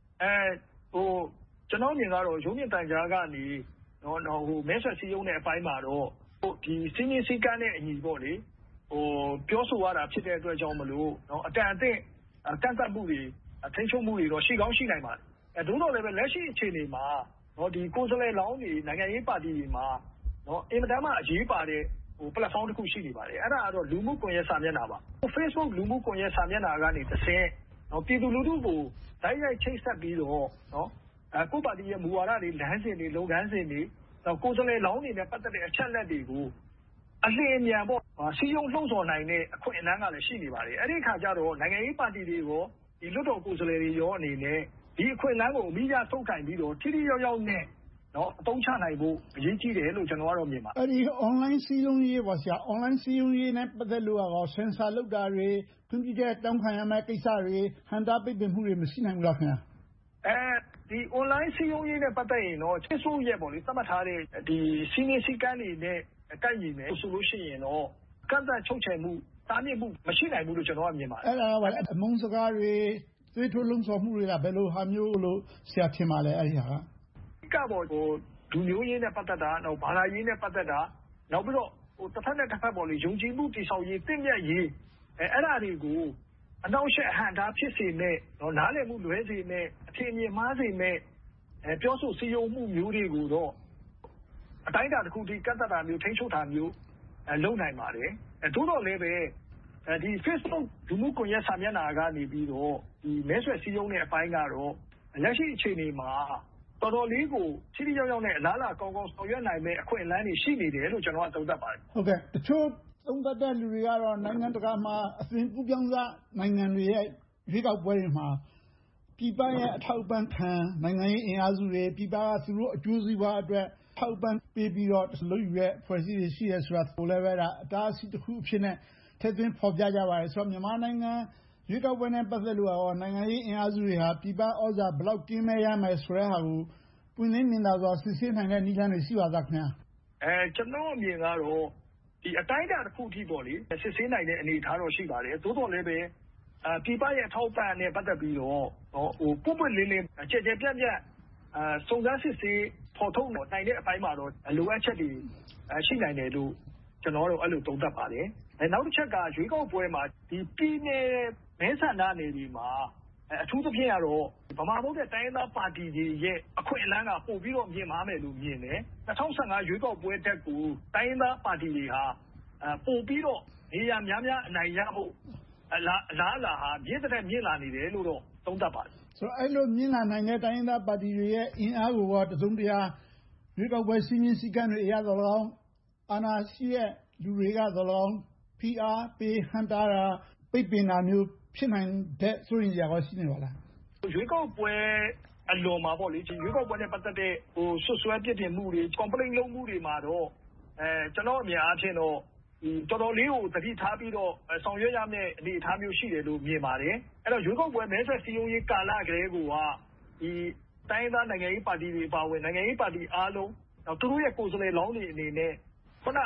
ကျွန်တော်မြင်ကတော့ရုံးမြင့်တန်ကြားကနေမဲဆွယ်စည်းရုံးတဲ့အပိုင်းမှာတော့ဒီစီမင်းစည်းကမ်းနဲ့အညီပေါ့လေပြောဆိုရတာဖြစ်တဲ့အတွက်ကြောင့်မလို့အတန်အသင့်ကန့်သတ်မှုတွေထိန်းချုပ်မှုတွေတော့ရှိကောင်းရှိနိုင်ပါတယ်ဒို့တော်လည်းပဲလက်ရှိအခြေအနေမှာဒီကိုယ်စားလှယ်လောင်းတွေနိုင်ငံရေးပါတီတွေမှာအင်မတန်မှအရေးပါတဲ့platform တစ်ခုရှိနေပါတယ်အဲ့ဒါကတော့လူမှုကွန်ရက်စာမျက်နှာပါ Facebook လူမှုကွန်ရက်စာမျက်နှာကနေတစ်ဆင့်ပြည်သူလူထုကိုတိုက်ရိုက်ချိတ်ဆက်ပြီးတော့ကိုယ်ပါတီရဲ့မူဝါဒတွေလမ်းစဉ်တွေလုပ်ငန်းစဉ်တွေကိုယ်စားလှယ်လောင်းတွေနဲ့ပတ်သက်တဲ့အချက်လက်တွေကိုအလင်းအမြန်ပေါ့စီယုံလှုံ့ဆော်နိုင်တဲ့အခွင့်အလမ်းကလည်းရှိနေပါတယ်အဲ့ဒီခါကျတော့နိုင်ငံရေးပါတီတွေရောဒီလွှတ်တော်ကိုယ်စားလှယ်တွေရောအနေနဲ့ဒီအခွင့်အလမ်းကိုအမိကြထုတ်ကင်ပြီးတော့ထိထိရောက်ရောက်နဲ့အသုံးချနိုင်ဖို့အရေးကြီးတယ်လို့ကျွန်တော်ကတော့မြင်ပါတယ်အဲ့ဒီ online စီးရုံးရေးပါဆရာ online စီးရုံးရေးနဲ့ပတ်သက်လို့ရော sensor လောက်တာတွေခွင့်ပြုချက်တောင်းခံရမယ့်ကိစ္စတွေဟန်တာပိတ်ပင်မှုတွေမရှိနိုင်ဘူးလားခင်ဗျာဒီ online စီးရုံးရေးနဲ့ပတ်သက်ရင်တော့ချစ်စိုးရဲ့ပေါ့လေသတ်မှတ်ထားတဲ့ဒီစီမင်းစည်းကမ်းတွေနဲ့ကိုက်ညီမယ်ဆိုလို့ရှိရင်တော့ကန့်သတ်ချုပ်ချယ်မှုတားမြစ်မှုမရှိနိုင်ဘူးလို့ကျွန်တော်ကမြင်ပါတယ်အဲ့ဒါကအမုန်းစကားတွေသွေးထိုးလုံးဆော်မှုတွေကဘယ်လိုဟာမျိုးလို့ဆရာထင်ပါလဲအဲ့ဒီဟာကပေါ့လူမျိုးရေးနဲ့ပတ်သက်တာဘာသာရေးနဲ့ပတ်သက်တာနောက်ပြီးတော့တစ်ဖက်နဲ့တစ်ဖက်ပေါ့လေယုံကြည်မှုတည်ဆောက်ရေးတင့်မြတ်ရေးအဲ့ဒါတွေကိုအနောက်ရှက်အဟန့်တားဖြစ်စေမဲ့နားလည်မှုလွဲစေမဲ့အထင်မြင်မှားစေမဲ့ပြောဆိုစည်းရုံးမှုမျိုးတွေကိုတော့အတိုင်းအတာတစ်ခုထိကန့်သတ်တာမျိုးထိန်းချုပ်တာမျိုးလုပ်နိုင်ပါတယ်သို့တော်လည်းပဲဒီ Facebook လူမှုကွန်ရက်စာမျက်နှာကနေပြီးတော့ဒီမဲဆွယ်စည်းရုံးတဲ့အပိုင်းကတော့လက်ရှိအခြေအနေမှာတော်တော်လေးကိုထိထိရောက်ရောက်နဲ့အလားအလာကောင်းကောင်းဆောင်ရွက်နိုင်မဲ့အခွင့်အလမ်းတွေရှိနေတယ်လို့ကျွန်တော်ကသုံးသပ်ပါတယ်ဟုတ်ကဲ့တချို့သုံးသပ်တဲ့လူတွေကတော့နိုင်ငံတကာမှာအသွင်ကူးပြောင်းစားနိုင်ငံတွေရဲ့ရွေးကောက်ပွဲတွေမှာပြည်ပရဲ့အထောက်အပံ့ခံနိုင်ငံရေးအင်အားစုတွေပြည်ပကသူတို့အကျိုးစီးပွားအတွက်ထောက်ပံ့ပေးပြီးတော့လုပ်ယူတဲ့ဖွဲ့စည်းတွေရှိရဲဆိုတာကိုလည်းပဲဒါအတားအဆီးတစ်ခုအဖြစ်နဲ့ထည့်သွင်းဖော်ပြကြပါတယ်ဆိုတော့မြန်မာနိုင်ငံရွေးကောက်ပွဲနဲ့ပတ်သက်လို့ရောနိုင်ငံရေးအင်အားစုတွေဟာပြည်ပဩဇာဘယ်လောက်ကင်းမဲ့ရမယ်ဆိုတဲ့ဟာကိုပွင့်လင်းမြင်သာစွာစစ်ဆေးနိုင်တဲ့နည်းလမ်းတွေရှိပါသလားခင်ဗျာကျွန်တော်အမြင်ကတော့ဒီအတိုင်းအတာတစ်ခုထိပေါ့လေစစ်ဆေးနိုင်တဲ့အနေအထားတော့ရှိပါတယ်သို့တော်လည်းပဲပြည်ပရဲ့အထောက်အပံ့နဲ့ပတ်သက်ပြီးတော့ပွင့်ပွင့်လင်းလင်းကြဲကြဲပြန့်ပြန့်စုံစမ်းစစ်ဆေးဖော်ထုတ်နိုင်တဲ့အပိုင်းမှာတော့လိုအပ်ချက်တွေရှိနိုင်တယ်လို့ကျွန်တော်တို့အဲ့လိုသုံးသပ်ပါတယ်နောက်တစ်ချက်ကရွေးကောက်ပွဲမှာဒီပြည်နယ်မဲဆန္ဒနယ်တွေမှာအထူးသဖြင့်ကတော့ဗမာမဟုတ်တဲ့တိုင်းရင်းသားပါတီတွေရဲ့အခွင့်အလမ်းကပို့ပြီးတော့မြင်မှာမယ်လို့မြင်တယ်2015ရွေးကောက်ပွဲတက်ကိုတိုင်းရင်းသားပါတီတွေဟာပို့ပြီးတော့နေရာများများအနိုင်ရဖို့အလားအလာဟာမြင့်တဲ့မြင့်လာနေတယ်လို့တော့သုံးသပ်ပါတယ်ဆိုတော့အဲ့လိုမြင့်လာနိုင်တဲ့တိုင်းရင်းသားပါတီတွေရဲ့အင်အားကိုတစုံတရာရွေးကောက်ပွဲစီမင်းစည်းကမ်းတွေအရသော်၎င်းအာဏာရှိတဲ့လူတွေကသော်၎င်းဖိအားပေးဟန်တာတာပိတ်ပင်တာမျိုးဖြစ်နိုင်တဲ့စိုးရိမ်စရာရှိနေပါလားရွေးကောက်ပွဲအလွန်မှာပေါ့လေဒီရွေးကောက်ပွဲနဲ့ပတ်သက်တဲ့ဆွဆွဲပြစ်တင်မှုတွေ complaint လုပ်မှုတွေမှာတော့ကျွန်တော်အမြင်အားဖြင့်တော့တော်တော်လေးကိုတတိထားပြီးတော့ဆောင်ရွက်ရမယ့်အနေအထားမျိုးရှိတယ်လို့မြင်ပါတယ်အဲ့တော့ရွေးကောက်ပွဲမဲဆွယ်စည်းရုံးရေးကာလကလေးကဒီတိုင်းသားနိုင်ငံရေးပါတီတွေပါဝင်နိုင်ငံရေးပါတီအားလုံးသူတို့ရဲ့ကိုယ်စားလှယ်လောင်းတွေအနေနဲ့ခုန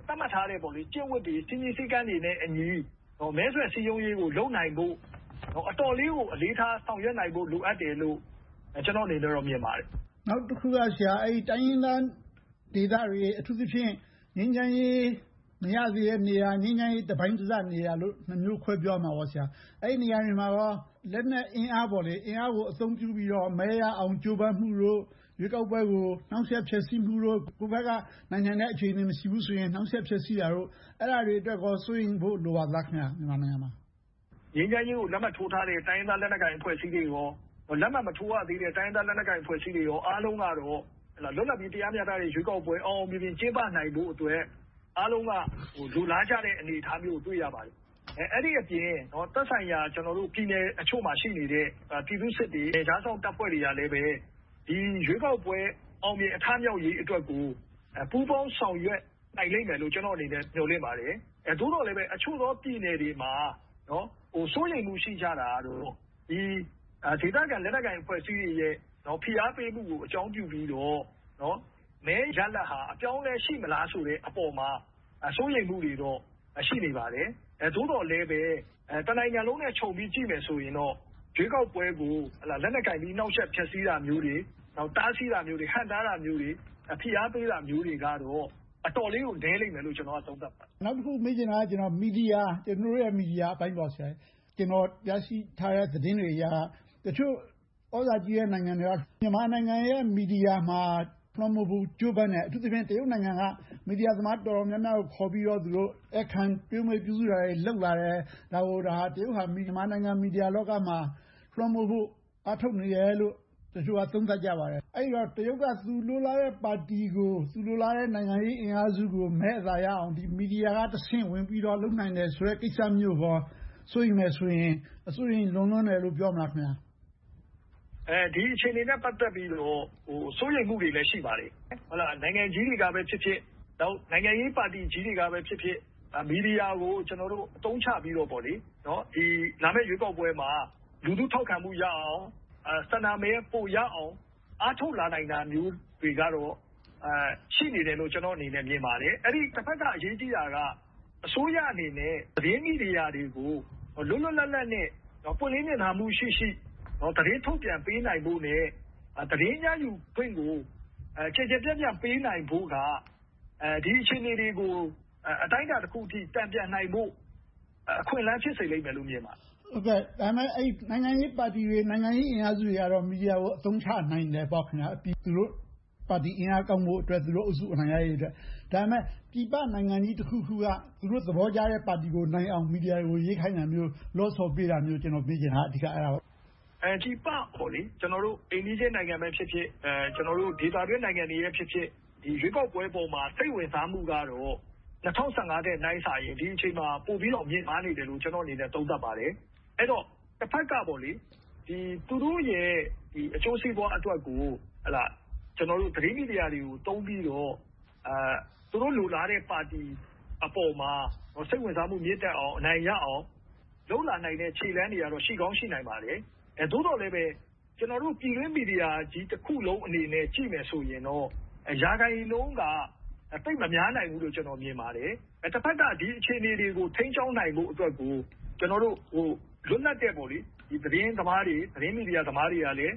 သတ်မှတ်ထားတဲ့ကျင့်ဝတ်တွေစည်းမျဉ်းစည်းကမ်းတွေနဲ့အညီမဲဆွယ်စည်းရုံးရေးကိုလုပ်နိုင်ဖို့အတော်လေးကိုအလေးထားဆောင်ရွက်နိုင်ဖို့လိုအပ်တယ်လို့ကျွန်တော်အနေနဲ့တော့မြင်ပါတယ်။နောက်တစ်ခုကဆရာတိုင်းရင်းသားဒေသတွေအထူးသဖြင့်ငြိမ်းချမ်းရေးမရသေးတဲ့နေရာငြိမ်းချမ်းရေးတပိုင်းတစနေရာလို့နှမျိုးခွဲပြောမှာပေါ့ဆရာ။အဲ့ဒီနေရာတွေမှာတော့လက်နက်အင်အားကိုအသုံးပြုပြီးတော့မဲရအောင်ကြိုးပမ်းမှုတို့ရွေးကောက်ပွဲကိုနှောင့်ယှက်ဖျက်ဆီးမှုတို့ကိုယ့်ဘက်ကနိုင်ငံရဲ့အခြေအနေမရှိဘူးဆိုရင်နှောင့်ယှက်ဖျက်ဆီးတာတို့အဲ့ဒါတွေအတွက်ကိုစိုးရင်ဖို့လိုပါသလားခင်ဗျာမြန်မာနိုင်ငံမှာငြိမ်းချမ်းရေးကိုလက်မှတ်ထိုးထားတဲ့တိုင်းရင်းသားလက်နက်ကိုင်အဖွဲ့အစည်းတွေရောလက်မှတ်မထိုးရသေးတဲ့တိုင်းရင်းသားလက်နက်ကိုင်အဖွဲ့အစည်းတွေရောအားလုံးကတော့လွတ်လပ်ပြီးတရားမျှတတဲ့ရွေးကောက်ပွဲအောင်မြင်ကျင်းပနိုင်ဖို့အတွက်အားလုံးကလူလားကြတဲ့အနေအထားမျိုးကိုတွေ့ရပါတယ်အဲ့ဒီအပြင်သက်ဆိုင်ရာကျွန်တော်တို့ပြည်နယ်အချို့မှာရှိနေတဲ့ပြည်သူစစ်တွေဂျားဆောင်တပ်ဖွဲ့တွေကလည်းပဲဒီရွေးကောက်ပွဲအောင်မြင်အထမြောက်ရေးအတွက်ကိုပူးပေါင်းဆောင်ရွက်နိုင်လိမ့်မယ်လို့ကျွန်တော်အနေနဲ့မျှော်လင့်ပါတယ်သို့တော်လည်းပဲအချို့သောပြည်နယ်တွေမှာစိုးရိမ်မှုရှိကြတာတော့ဒီဒေသခံလက်နက်ကိုင်အဖွဲ့အစည်းတွေရဲ့ဖိအားပေးမှုကိုအကြောင်းပြုပြီးတော့မဲရလဒ်ဟာအပြောင်းလဲရှိမလားဆိုတဲ့အပေါ်မှာစိုးရိမ်မှုတွေတော့ရှိနေပါတယ်သို့တော်လည်းပဲတနိုင်ငံလုံးနဲ့ခြုံပြီးကြည့်မယ်ဆိုရင်တော့ရွေးကောက်ပွဲကိုလက်နက်ကိုင်ပြီးနှောက်ယှက်ဖျက်ဆီးတာမျိုးတွေတားဆီးတာမျိုးတွေဟန့်တားတာမျိုးတွေဖိအားပေးတာမျိုးတွေကတော့အတော်လေးကိုနည်းလိမ့်မယ်လို့ကျွန်တော်ကသုံးသပ်ပါတယ်နောက်တစ်ခုမေးချင်တာကကျွန်တော်မီဒီယာကျွန်တော်ရဲ့မီဒီယာအပိုင်းပေါ့ဆရာကျွန်တော်ရရှိထားတဲ့သတင်းတွေအရတချို့ဩဇာကြီးတဲ့နိုင်ငံတွေကမြန်မာနိုင်ငံရဲ့မီဒီယာမှာလွှမ်းမိုးဖို့ကြိုးပမ်းတယ်အထူးသဖြင့်တရုတ်နိုင်ငံကမီဒီယာသမားတော်တော်များများကိုခေါ်ပြီးတော့သူတို့အခမ်းပြုံးမပြုစုတာတွေလုပ်လာတယ်ဒါတရုတ်ဟာမြန်မာနိုင်ငံမီဒီယာလောကမှာလွှမ်းမိုးဖို့အားထုတ်နေတယ်လို့တချို့ကသုံးသပ်ကြပါတယ်အဲ့တော့တရုတ်ကသူလိုလားတဲ့ပါတီကိုသူလိုလားတဲ့နိုင်ငံရေးအင်အားစုကိုမဲအသာရအောင်ဒီမီဒီယာကတဆင့်ဝင်ပြီးတော့လုပ်နိုင်တယ်ဆိုတဲ့ကိစ္စမျိုးဟောဆိုရင်မယ်ဆိုရင်အစိုးရလွန်တယ်လို့ပြောမှာခင်ဗျာဒီအခြေအနေနဲ့ပတ်သက်ပြီးတော့စိုးရိမ်မှုတွေလည်းရှိပါတယ်ဟုတ်လားနိုင်ငံကြီးတွေကပဲဖြစ်ဖြစ်တော့နိုင်ငံရေးပါတီကြီးတွေကပဲဖြစ်ဖြစ်မီဒီယာကိုကျွန်တော်တို့အသုံးချပြီးတော့ပေါ့လေဒီလာမယ့်ရွေးကောက်ပွဲမှာလူထုထောက်ခံမှုရအောင်စန္ဒမဲပို့ရအောင်အားထုတ်လာနိုင်တာမျိုးတွေကတော့ရှိနေတယ်လို့ကျွန်တော်အနေနဲ့မြင်ပါတယ်အဲ့ဒီတစ်ဖက်ကအရေးကြီးတာကအစိုးရအနေနဲ့သတင်းမီဒီယာတွေကိုလွတ်လွတ်လပ်လပ်နဲ့ပွင့်လင်းမြင်သာမှုရှိသတင်းထုတ်ပြန်ပေးနိုင်ဖို့နဲ့သတင်းရယူခွင့်ကိုကြည်ကြပြန့်ပေးနိုင်ဖို့ကဒီအခြေအနေတွေကိုအတိုင်းအတာတစ်ခုအထိတံပြန်နိုင်ဖို့အခွင့်အလမ်းဖြစ်စေလိမ့်မယ်လို့မြင်ပါတယ်ဟုတ်ကဲ့ဒါပေမဲ့အဲ့နိုင်ငံရေးပါတီတွေနိုင်ငံရေးအင်အားစုတွေကတော့မီဒီယာကိုအသုံးချနိုင်တယ်ပေါ့ခင်ဗျာသူတို့ပါတီအင်အားကောင်းဖို့အတွက်သူတို့အုပ်စုအနိုင်ရရေးအတွက်ဒါပေမဲ့ပြည်ပနိုင်ငံကြီးတစ်ခုခုကသူတို့သဘောကျတဲ့ပါတီကိုနိုင်အောင်မီဒီယာကိုရေးခိုင်းတာမျိုးလော့ဆော်ပေးတာမျိုးကျွန်တော်ပြောချင်တာအဓိကအဲ့ဒါပါဒီပပေါ့လေကျွန်တော်တို့အိန္ဒိယနိုင်ငံပဲဖြစ်ဖြစ်ကျွန်တော်တို့ဒေသတွင်းနိုင်ငံတွေရဲ့ဖြစ်ဖြစ်ဒီရွေးကောက်ပွဲပေါ်မှာစိတ်ဝင်စားမှုကတော့2015တဲ့နိုင်စာရင်ဒီအချိန်မှာပို့ပြီးတော့မြင့်မားနေတယ်လို့ကျွန်တော်အနေနဲ့သုံးသပ်ပါတယ်အဲ့တော့တစ်ဖက်ကပေါ့လေဒီသူတို့ရဲ့ဒီအကျိုးစီးပွားအတွက်ကိုဟလာကျွန်တော်တို့သတင်းမီဒီယာတွေကိုတုံးပြီးတော့သူတို့လိုလားတဲ့ပါတီအပေါ်မှာစိတ်ဝင်စားမှုမြင့်တက်အောင်အနိုင်ရအောင်လုံလာနိုင်တဲ့ခြေလှမ်းတွေကတော့ရှိကောင်းရှိနိုင်ပါတယ်သို့တော်လည်းပဲကျွန်တော်တို့ပြည်တွင်းမီဒီယာကြီးတစ်ခုလုံးအနေနဲ့ကြည့်မယ်ဆိုရင်တော့ရာခိုင်နှုန်းကတိတ်မများနိုင်ဘူးလို့ကျွန်တော်မြင်ပါတယ်တစ်ဖက်ကဒီအခြေအနေတွေကိုထိန်းချောင်းနိုင်ဖို့အတွက်ကိုကျွန်တော်တို့လွတ်လပ်တဲ့ပေါ့လေဒီသတင်းသမားတွေသတင်းမီဒီယာသမားတွေကလည်း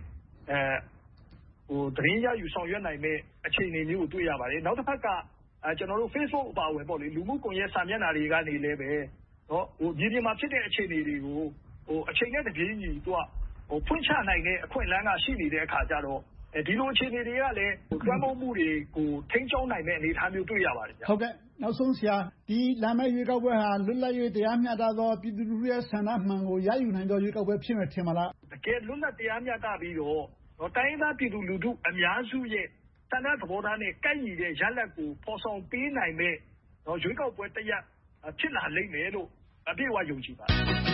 သတင်းရယူဆောင်ရွက်နိုင်မဲ့အခြေအနေမျိုးကိုတွေ့ရပါတယ်နောက်တစ်ဖက်ကကျွန်တော်တို့ Facebook အပါအဝင်ပေါ့လေလူမှုကွန်ရက်စာမျက်နှာတွေကနေလည်းပဲမြေပြင်မှာဖြစ်တဲ့အခြေအနေတွေကိုအချိန်နဲ့တပြေးညီသူကဖွင့်ချနိုင်တဲ့အခွင့်အလမ်းကရှိနေတဲ့အခါကျတော့ဒီလိုအခြေအနေတွေကလည်းတွန်းပို့မှုတွေကိုထိန်းချုပ်နိုင်တဲ့အနေအထားမျိုးတွေ့ရပါတယ်ဗျဟုတ်ကဲ့နောက်ဆုံးဆရာဒီလာမယ့်ရွေးကောက်ပွဲဟာလွတ်လပ်ရေးတရားမျှတသောပြည်သူလူထုရဲ့ဆန္ဒမှန်ကိုရယူနိုင်သောရွေးကောက်ပွဲဖြစ်မယ်ထင်ပါလားတကယ်လွတ်လပ်တရားမျှတပြီးတော့တိုင်းရင်းသားပြည်သူလူထုအများစုရဲ့ဆန္ဒသဘောထားနဲ့ကိုက်ညီတဲ့ရလဒ်ကိုပေါ်ဆောင်ပေးနိုင်မဲ့ရွေးကောက်ပွဲတစ်ရပ်ဖြစ်လာလိမ့်မယ်လို့အပြည့်အဝယုံကြည်ပါတယ်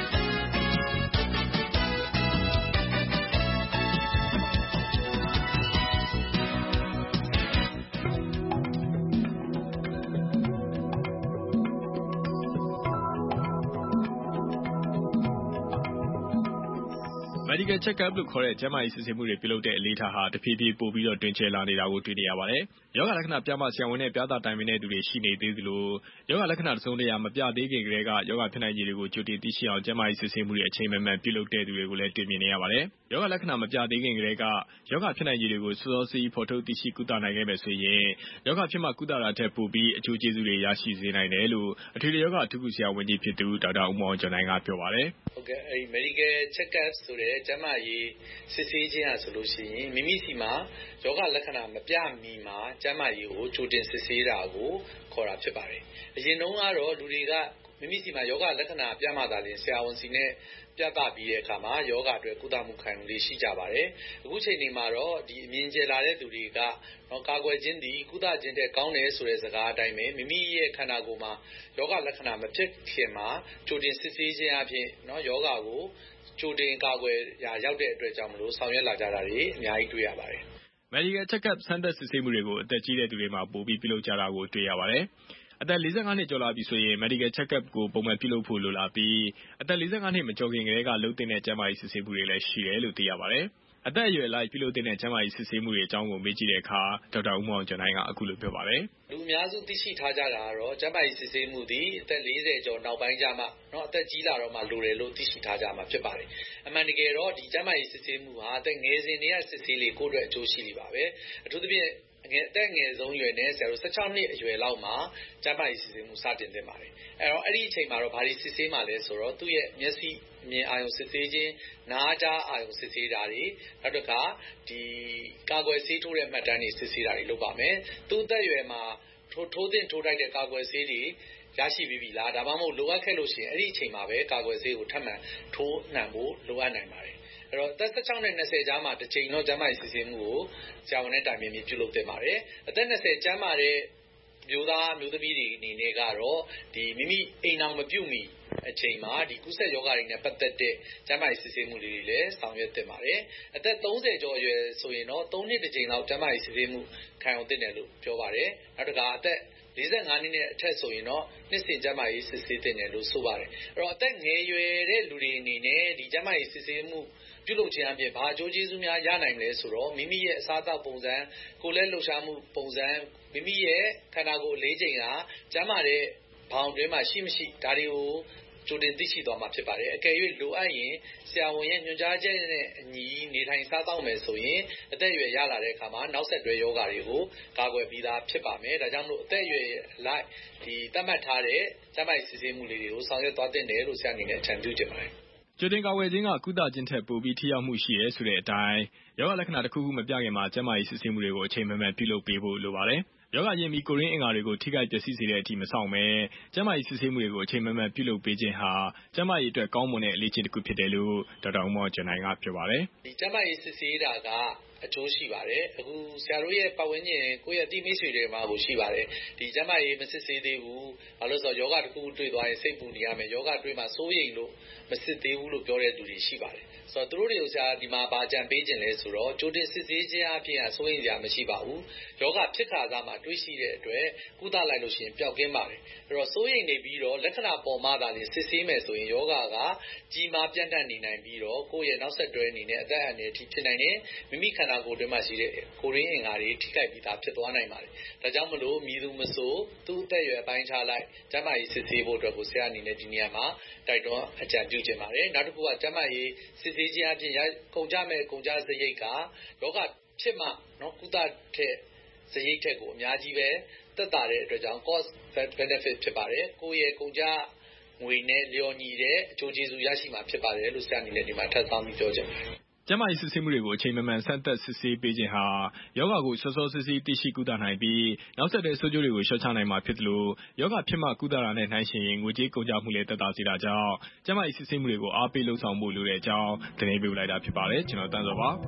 Medical check-up လို့ခေါ်တဲ့ကျန်းမာရေးစစ်ဆေးမှုတွေပြုလုပ်တဲ့အလေးထားဟာတဖြည်းဖြည်းပိုပြီးတော့တွင်ကျယ်လာနေတာကိုတွေ့နေရပါတယ်။ယောဂလက္ခဏာပြမှဆရာဝန်နဲ့ပြသတိုင်ပင်တဲ့သူတွေရှိနေသေးသလိုယောဂလက္ခဏာတစ်စုံတစ်ရာမပြသေးခင်ကတည်းကယောဂဖြစ်နိုင်ခြေတွေကိုကြိုတင်သိရှိအောင်ကျန်းမာရေးစစ်ဆေးမှုတွေအချိန်မှန်မှန်ပြုလုပ်တဲ့သူတွေကိုလည်းတွေ့မြင်နေရပါတယ်။ယောဂလက္ခဏာမပြသေးခင်ကတည်းကယောဂဖြစ်နိုင်ခြေတွေကိုစောစောစီးဖော်ထုတ်သိရှိကုသနိုင်ခဲ့မယ်ဆိုရင်ယောဂဖြစ်မှကုသတာထက်ပိုပြီးအကျိုးကျေးဇူးတွေရရှိစေနိုင်တယ်လို့အထွေထွေယောဂအထူးကုဆရာဝန်ကြီးဖြစ်သူဒေါက်တာဦးမောင်ကျော်နိုင်ကပြောပါတယ်။ဟုတ်ကဲ့အဲဒီ medical check-up ဆိုတဲ့ကျန်းမာရေးစစ်ဆေးခြင်းဟာဆိုလို့ရှိရင်မိမိစီမှာယောဂလက္ခဏာမပြမီမှာကျန်းမာရေးကိုကြိုတင်စစ်ဆေးတာကိုခေါ်တာဖြစ်ပါတယ်။အရင်တုန်းကတော့လူတွေကမိမိစီမှာယောဂလက္ခဏာပြမှသာလျှင်ဆရာဝန်စီနဲ့ပြသပြီးတဲ့အခါမှာယောဂအတွက်ကုသမှုခံယူလေးရှိကြပါတယ်။အခုချိန်ဒီမှာတော့ဒီအမြင်ကျလာတဲ့သူတွေကကာကွယ်ခြင်းသည်ကုသခြင်းတဲ့ကောင်းတယ်ဆိုတဲ့စကားအတိုင်းပဲမိမိရဲ့ခန္ဓာကိုယ်မှာယောဂလက္ခဏာမဖြစ်ခင်မှာကြိုတင်စစ်ဆေးခြင်းအပြင်ယောဂကိုကြိုတင်ကာကွယ်ရာရောက်တဲ့အတွက်ကြောင့်မလို့ဆောင်ရွက်လာကြတာတွေအများကြီးတွေ့ရပါတယ်။ Medical check-up စမ်းသပ်စစ်ဆေးမှုတွေကိုအသက်ကြီးတဲ့သူတွေမှာပိုပြီးပြုလုပ်ကြတာကိုတွေ့ရပါတယ်။အသက်45နှစ်ကျော်လာပြီဆိုရင် Medical check-up ကိုပုံမှန်ပြုလုပ်ဖို့လိုလာပြီးအသက်45နှစ်မကျော်ခင်ကတည်းကလုပ်တဲ့ကျန်းမာရေးစစ်ဆေးမှုတွေလည်းရှိတယ်လို့သိရပါတယ်။အသက်အရွယ်လိုက်ပြုလုပ်တဲ့ကျန်းမာရေးစစ်ဆေးမှုတွေအကြောင်းကိုမေးကြည့်တဲ့အခါဒေါက်တာဦးမောင်ကျော်နိုင်ကအခုလိုပြောပါတယ်။လူအများစုသိရှိထားကြတာကတော့ကျန်းမာရေးစစ်ဆေးမှုသည်အသက်40ကျော်နောက်ပိုင်းကျမှအသက်ကြီးလာတော့မှလိုတယ်လို့သိရှိထားကြမှာဖြစ်ပါတယ်။အမှန်တကယ်တော့ဒီကျန်းမာရေးစစ်ဆေးမှုဟာအသက်ငယ်စဉ်တွေကစစ်ဆေးလေကိုယ့်အတွက်အကျိုးရှိနေပါပဲ။အထူးသဖြင့်အသက်ငယ်ဆုံးရွယ်နဲ့ဆရာတို့16နှစ်အရွယ်လောက်မှာကျန်းမာရေးစစ်ဆေးမှုစတင်သင့်ပါတယ်။အဲ့ဒီအချိန်မှာတော့ဘာတွေစစ်ဆေးမှလဲဆိုတော့သူ့ရဲ့မျက်စိအမြင်အာရုံစစ်ဆေးခြင်းနားကြားအာရုံစစ်ဆေးတာတွေနောက်တစ်ခါဒီကာကွယ်ဆေးထိုးတဲ့မှတ်တမ်းတွေစစ်ဆေးတာတွေလုပ်ပါမယ်။သူ့အသက်အရွယ်မှာထိုးသင့်ထိုးထိုက်တဲ့ကာကွယ်ဆေးတွေရရှိပြီးပြီလားဒါမှမဟုတ်လိုအပ်ခဲ့လို့ရှိရင်အဲ့ဒီအချိန်မှာပဲကာကွယ်ဆေးကိုထပ်မံထိုးနှံဖို့လိုအပ်နိုင်ပါတယ်။အဲ့တော့အသက်16နဲ့20ကြားမှာတစ်ချိန်တော့ကျန်းမာရေးစစ်ဆေးမှုကိုဆရာဝန်နဲ့တိုင်ပင်ပြီးပြုလုပ်သင့်ပါတယ်။အသက်20ကျန်းမာတဲ့မျိုးသားမျိုးသမီးတွေအနေနဲ့ကတော့ဒီမိမိအိမ်အောင်မပြုတ်မီအချိန်မှာဒီကုသယောဂတွေနဲ့ပတ်သက်တဲ့ကျန်းမာရေးစစ်ဆေးမှုတွေလည်းဆောင်ရွက်သင့်ပါတယ်။အသက်30ကျော်အရွယ်ဆိုရင်တော့3နှစ်တစ်ချိန်လောက်ကျန်းမာရေးစစ်ဆေးမှုခံယူသင့်တယ်လို့ပြောပါတယ်။နောက်တစ်ခါအသက်45နှစ်နဲ့အထက်ဆိုရင်တော့နှစ်စဉ်ကျန်းမာရေးစစ်ဆေးသင့်တယ်လို့ဆိုပါတယ်။အဲ့တော့အသက်ငယ်ရွယ်တဲ့လူတွေအနေနဲ့ဒီကျန်းမာရေးစစ်ဆေးမှုပြုလုပ်ခြင်းအပြင်ဘာအကျိုးကျေးဇူးများရနိုင်မလဲဆိုတော့မိမိရဲ့အစားအသောက်ပုံစံကိုယ်လက်လှုပ်ရှားမှုပုံစံမိမိရဲ့ခန္ဓာကိုယ်အလေးချိန်ဟာကျန်းမာတဲ့ဘောင်တွင်းမှာရှိမရှိဒါတွေကိုကြိုတင်သိရှိသွားမှာဖြစ်ပါတယ်အကယ်၍လိုအပ်ရင်ဆရာဝန်ရဲ့ညွှန်ကြားချက်နဲ့အညီနေထိုင်စားသောက်မယ်ဆိုရင်အသက်အရွယ်ရလာတဲ့အခါမှာနောက်ဆက်တွဲယောဂတွေကိုကာကွယ်ပြီးသားဖြစ်ပါမယ်ဒါကြောင့်မို့အသက်အရွယ်လိုက်ဒီသတ်မှတ်ထားတဲ့ကျန်းမာရေးစစ်ဆေးမှုလေးတွေကိုဆောင်ရွက်သွားသင့်တယ်လို့ဆရာအနေနဲ့အကြံပြုချင်ပါတယ်ကြိုတင်ကာကွယ်ခြင်းကကုသခြင်းထက်ပိုပြီးထိရောက်မှုရှိရဲဆိုတဲ့အတိုင်းယောဂလက္ခဏာတစ်ခုခုမပြခင်မှာကျန်းမာရေးစစ်ဆေးမှုတွေကိုအချိန်မှန်မှန်ပြုလုပ်ပေးဖို့လိုပါတယ်။ယောဂရင်းပြီးကိုရင်းအင်္ဂါတွေကိုထိခိုက်ပျက်စီးစေတဲ့အထိမဆောင်ပဲကျန်းမာရေးစစ်ဆေးမှုတွေကိုအချိန်မှန်မှန်ပြုလုပ်ပေးခြင်းဟာကျန်းမာရေးအတွက်ကောင်းမွန်တဲ့အလေးချိန်တစ်ခုဖြစ်တယ်လို့ဒေါက်တာဦးမောင်ကျော်နိုင်ကပြောပါတယ်။ဒီကျန်းမာရေးစစ်ဆေးတာကအကျိုးရှိပါတယ်အခုဆရာတို့ရဲ့ပတ်ဝန်းကျင်ကိုယ့်ရဲ့အတိမိတ်ဆွေတွေမှာကိုရှိပါတယ်ဒီကျန်းမာရေးမစစ်ဆေးသေးဘူးဘာလို့ဆိုတော့ယောဂတစ်ခုခုတွေ့သွားရင်စိတ်ပူနေရမယ်ယောဂတွေ့မှစိုးရိမ်လို့မစစ်သေးဘူးလို့ပြောတဲ့သူတွေရှိပါတယ်ဆိုတော့သူတို့တွေကိုဆရာဒီမှာဗာကြံပေးခြင်းလဲဆိုတော့ကြိုတင်စစ်ဆေးခြင်းအပြင်စိုးရိမ်စရာမရှိပါဘူးယောဂဖြစ်ခါစားမှာတွေးရှိတဲ့အတွက်ကုသလိုက်လို့ရှိရင်ပျောက်ကင်းပါတယ်အဲ့တော့စိုးရိမ်နေပြီးတော့လက္ခဏာပေါ်မှသာလျှင်စစ်ဆေးမယ်ဆိုရင်ယောဂကကြီးမားပြန့်နှံ့နေနိုင်ပြီးတော့ကိုယ့်ရဲ့နောက်ဆက်တွဲအနေနဲ့အသက်အန္တရာယ်ထိဖြစ်နိုင်တယ်မိမိခန္ဓာကိုယ်တွင်းမှာရှိတဲ့ကိုရင်းအင်္ဂါတွေထိခိုက်ပြီးသားဖြစ်သွားနိုင်ပါတယ်ဒါကြောင့်မလို့မည်သူမဆိုသူ့အသက်အရွယ်ပိုင်းခြားလိုက်ကျန်းမာရေးစစ်ဆေးဖို့အတွက်ကိုဆရာအနေနဲ့ဒီနေရာမှာတိုက်တွန်းအကြံပြုချင်ပါတယ်နောက်တစ်ခုကကျန်းမာရေးစစ်ဆေးခြင်းအပြင်ကုန်ကြမဲ့ကုန်ကြစရိတ်ကယောဂဖြစ်မှကုသတဲ့စရိတ်ထက်ကိုအများကြီးပဲသက်သာတဲ့အတွက်ကြောင့် cost benefit ဖြစ်ပါတယ်ကိုယ့်ရဲ့ကုန်ကြငွေနဲ့လျော်ညီတဲ့အကျိုးကျေးဇူးရရှိမှာဖြစ်ပါတယ်လို့ဆရာအနေနဲ့ဒီမှာထပ်ဆောင်းပြီးပြောချင်ပါတယ်ကျန်းမာရေးစစ်ဆေးမှုတွေကိုအချိန်မှန်မှန်စမ်းသပ်စစ်ဆေးပေးခြင်းဟာယောဂကိုစောစောစီးစီးသိရှိကုသနိုင်ပြီးနောက်ဆက်တွဲဆိုးကျိုးတွေကိုလျှော့ချနိုင်မှာဖြစ်သလိုယောဂဖြစ်မှကုသတာနဲ့နှိုင်းယှဉ်ရင်ငွေကြေးကုန်ကျမှုလည်းသက်သာစေတာကြောင့်ကျန်းမာရေးစစ်ဆေးမှုတွေကိုအားပေးလုပ်ဆောင်ဖို့လိုတဲ့အကြောင်းသတင်းပေးလိုက်တာဖြစ်ပါတယ်ကျွန်တော်တန်းစောပါ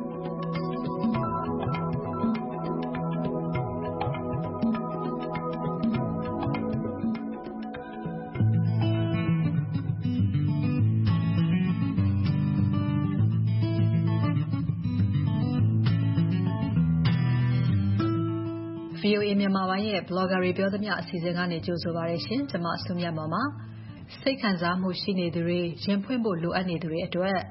VOA မြန်မာပိုင်းရဲ့ Blogger တွေပြောသမျှအစီအစဉ်ကနေကြိုဆိုပါရရှင်။ကျွန်မဆုမြတ်မောင်ပါ။စိတ်ခံစားမှုရှိနေသူတွေရင်ဖွင့်ဖို့လိုအပ်နေသူတွေအတွက်